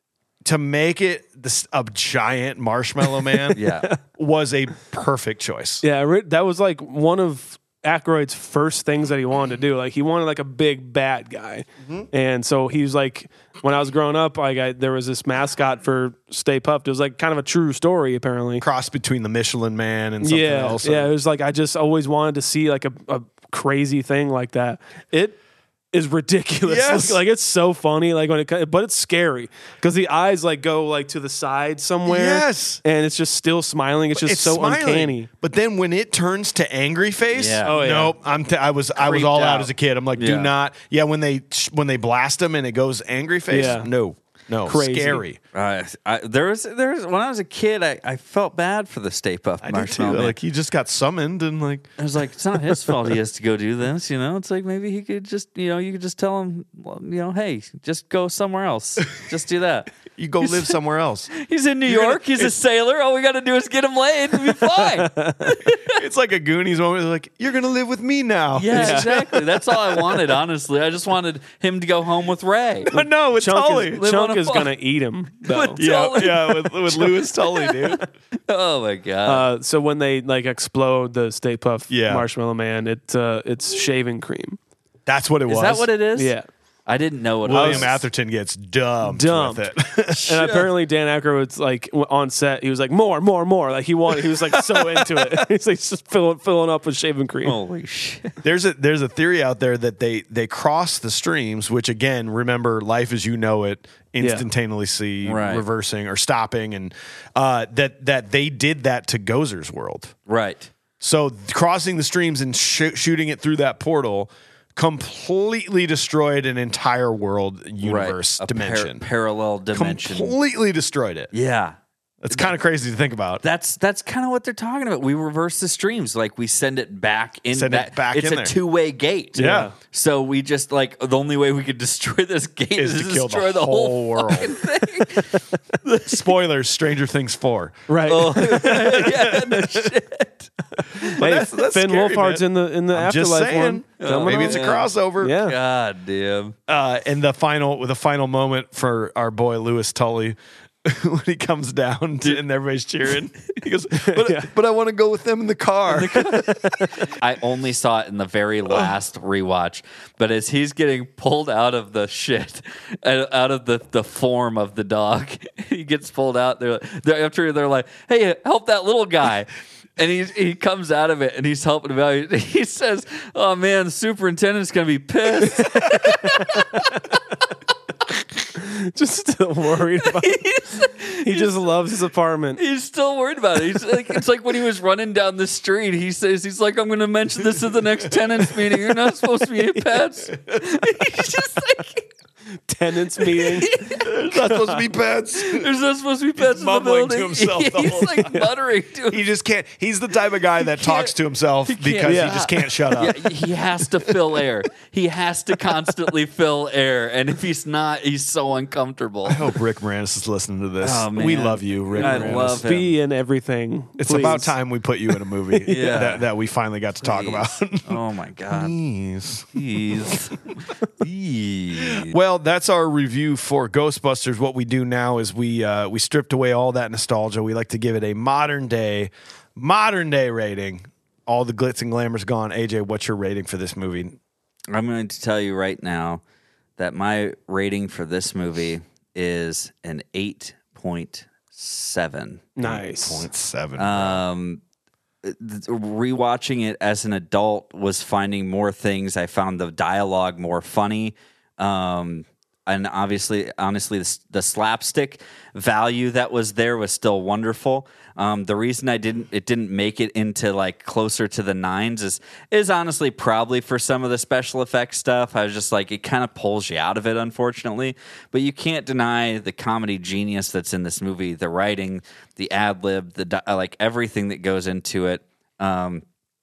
To make it this a giant marshmallow man Yeah. was a perfect choice. Yeah, re- that was like one of Aykroyd's first things that he wanted to do. Like he wanted like a big bad guy, and so he was like, when I was growing up, like I, there was this mascot for Stay Puft. It was like kind of a true story, apparently. Cross between the Michelin Man and something Yeah, else. yeah. It was like I just always wanted to see like a, a crazy thing like that. It is ridiculous. Yes. Like, like, it's so funny. Like when it, co- but it's scary because the eyes like go like to the side somewhere. Yes. and it's just still smiling. It's just It's so smiling. uncanny. But then when it turns to angry face, Yeah. Oh, yeah. nope. I'm t- I was I was Creeped all out. out. as a kid. I'm like, do Yeah. not. Yeah, when they when they blast him and it goes angry face, Yeah. no, no, Crazy. scary. Uh, I, there was there was when I was a kid, I, I felt bad for the Stay Puft I do too. Marshmallow Man. Like he just got summoned and like I was like, it's not his fault he has to go do this, you know? It's like maybe he could just, you know, you could just tell him, well, you know, hey, just go somewhere else. Just do that. you go live somewhere else. He's in New York. He's a sailor. All we got to do is get him laid and be fine. It's like a Goonies moment. They're like, you're gonna live with me now. Yeah, exactly. That's all I wanted, honestly. I just wanted him to go home with Ray. But no, with Chunk Tully. is, Live Chunk on a is farm. gonna eat him. Though. With yeah, Tully. yeah, with, with Louis Tully, dude. Oh my god. Uh, so when they like explode the Stay Puft Yeah. Marshmallow Man, it uh, it's shaving cream. That's what it is was. that what it is? Yeah. I didn't know what William it was. Atherton gets dumped, Dumped. with it. And apparently Dan Aykroyd's like w- on set, he was like more, more, more. Like he wanted, he was like so into it. He's like just filling, filling up with shaving cream. Holy shit. there's a there's a theory out there that they they cross the streams, which again, remember, life as you know it, instantaneously Right. reversing or stopping, and uh, that that they did that to Gozer's world. Right. So crossing the streams and sh- shooting it through that portal completely destroyed an entire world, universe, right. A par- dimension. parallel dimension. Completely destroyed it. yeah. It's kind of crazy to think about. That's that's kind of what they're talking about. We reverse the streams, like we send it back in. Send it back it's in a there. two-way gate. Yeah. So we just like the only way we could destroy this gate Is is, to to kill destroy the the, whole world. fucking thing. Spoilers: Stranger Things four. Right. Oh, yeah, no shit. Hey, that's- that's Finn scary, Wolfhard's man. in the in the I'm just afterlife saying. one. Coming Maybe on. it's a yeah. crossover. Yeah. God damn. Uh, and the final, the final moment for our boy Lewis Tully. When he comes down to, and everybody's cheering, he goes, "But, Yeah. but I want to go with them in the car." I only saw it in the very last rewatch, but as he's getting pulled out of the shit, uh, out of the, the form of the dog, he gets pulled out. They're, they're after they're like, "Hey, help that little guy." And he he comes out of it and he's helping him out. He says, "Oh man, the superintendent's gonna be pissed." Just still worried about it. He just loves his apartment. He's still worried about it. He's like, it's like when he was running down the street. He says, "He's like, I'm going to mention this at the next tenants meeting. You're not supposed to be pets." He's just like, Tenants meeting. There's not supposed to be pets. "There's not supposed to be pets in the mumbling to building." himself the He's whole like muttering to He just can't. He's the type of guy that talks to himself because yeah. he just can't shut up. Yeah, he has to fill air. He has to constantly fill air, and if he's not, he's so uncomfortable. I hope Rick Moranis is listening to this. Oh, man. We love you, Rick I Moranis. love him. Be in everything. It's please. about time we put you in a movie Yeah. that, that we finally got to talk about. Oh my god, Please. please, please. Well, that's our review for Ghostbusters. What we do now is we uh, we stripped away all that nostalgia. We like to give it a modern day, modern day rating. All the glitz and glamour's gone. A J, what's your rating for this movie? I'm going to tell you right now that my rating for this movie is an eight point seven. Nice. Point seven. Um, th- rewatching it as an adult was finding more things. I found the dialogue more funny. Um, and obviously, honestly, the, the slapstick value that was there was still wonderful. Um, the reason I didn't, it didn't make it into like closer to the nines is, is honestly probably for some of the special effects stuff. I was just like, it kind of pulls you out of it, unfortunately. But you can't deny the comedy genius that's in this movie, the writing, the ad lib, the di- like everything that goes into it. Um,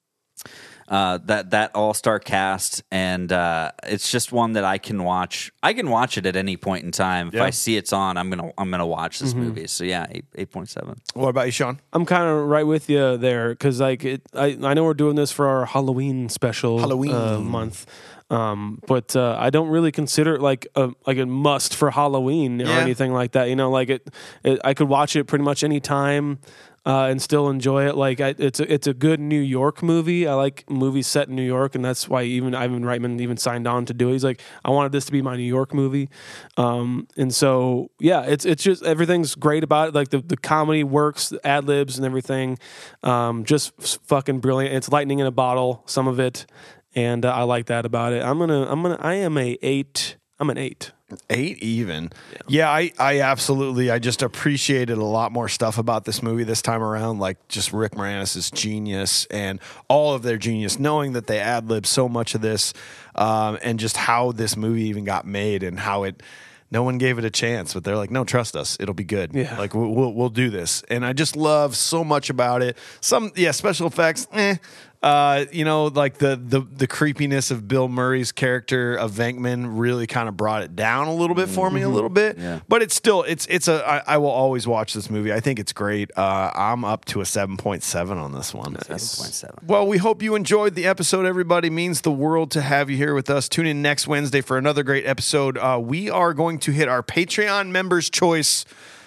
Uh, that that all star cast, and uh, it's just one that I can watch. I can watch it at any point in time. If Yeah. I see it's on, I'm gonna I'm gonna watch this movie. So yeah, eight eight point seven. What about you, Sean? I'm kind of right with you there because, like, it, I I know we're doing this for our Halloween special Halloween. uh, month, um, but uh, I don't really consider it like a like a must for Halloween or Yeah. anything like that. You know, like it, it I could watch it pretty much any time. Uh, and still enjoy it. Like I, it's a, it's a good New York movie. I like movies set in New York, and that's why even Ivan Reitman even signed on to do it. He's like, I wanted this to be my New York movie, um, and so yeah, it's it's just everything's great about it. Like the, the comedy works, the ad libs and everything, um, just f- fucking brilliant. It's lightning in a bottle, some of it, and uh, I like that about it. I'm gonna I'm gonna I am a eight. I'm an eight. Eight even. Yeah, I, I absolutely, I just appreciated a lot more stuff about this movie this time around, like just Rick Moranis' genius and all of their genius, knowing that they ad-libbed so much of this um, and just how this movie even got made and how it, no one gave it a chance, but they're like, no, trust us. It'll be good. Yeah. Like we'll, we'll, we'll do this. And I just love so much about it. Some, yeah, special effects, eh. Uh, you know, like the, the the creepiness of Bill Murray's character of Venkman really kind of brought it down a little bit for me, a little bit. Yeah. But it's still, it's it's a. I, I will always watch this movie. I think it's great. Uh, I'm up to a seven point seven on this one. seven point seven. Well, we hope you enjoyed the episode, everybody. Means the world to have you here with us. Tune in next Wednesday for another great episode. Uh, we are going to hit our Patreon members' choice.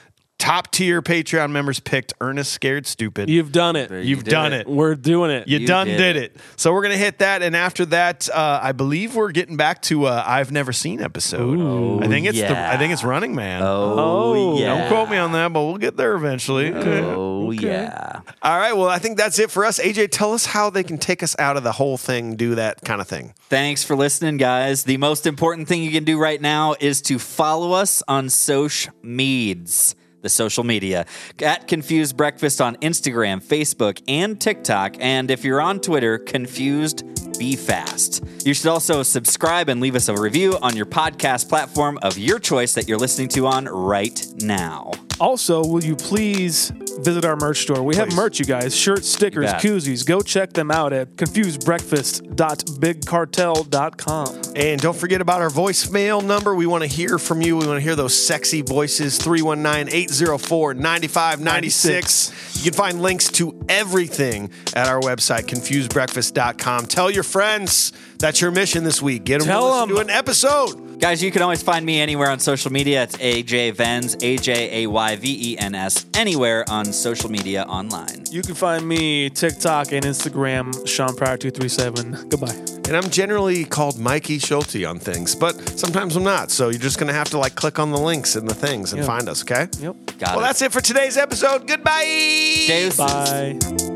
Top tier Patreon members picked Ernest Scared Stupid. You've done it. you You've did done it. it. We're doing it. You, You done did did, it. it. So we're gonna hit that, and after that, uh, I believe we're getting back to uh, I've never seen episode. Ooh. I think it's the yeah. I think it's Running Man. Oh, Oh. yeah. Don't quote me on that, but we'll get there eventually. Okay. Oh yeah. All right. Well, I think that's it for us. A J, tell us how they can take us out of the whole thing, do that kind of thing. Thanks for listening, guys. The most important thing you can do right now is to follow us on social meds. The social media at Confused Breakfast on Instagram, Facebook, and TikTok. And if you're on Twitter, Confused Be Fast. You should also subscribe and leave us a review on your podcast platform of your choice that you're listening to on right now. Also, will you please visit our merch store? We have Please. merch, you guys. Shirts, stickers, bet. koozies. Go check them out at confused breakfast dot big cartel dot com. And don't forget about our voicemail number. We want to hear from you. We want to hear those sexy voices. three one nine, eight zero four, nine five nine six. You can find links to everything at our website, confused breakfast dot com. Tell your friends. That's your mission this week. Get them Tell to listen 'em. to an episode. Guys, you can always find me anywhere on social media. It's A J Vens, A J A Y V E N S, anywhere on social media online. You can find me TikTok and Instagram, Sean Pryor two three seven. Goodbye. And I'm generally called Mikey Schulte on things, but sometimes I'm not. So you're just going to have to like click on the links and the things and Yeah. find us, okay? Yep. Got Well, it. that's it for today's episode. Goodbye. Deuces. Bye.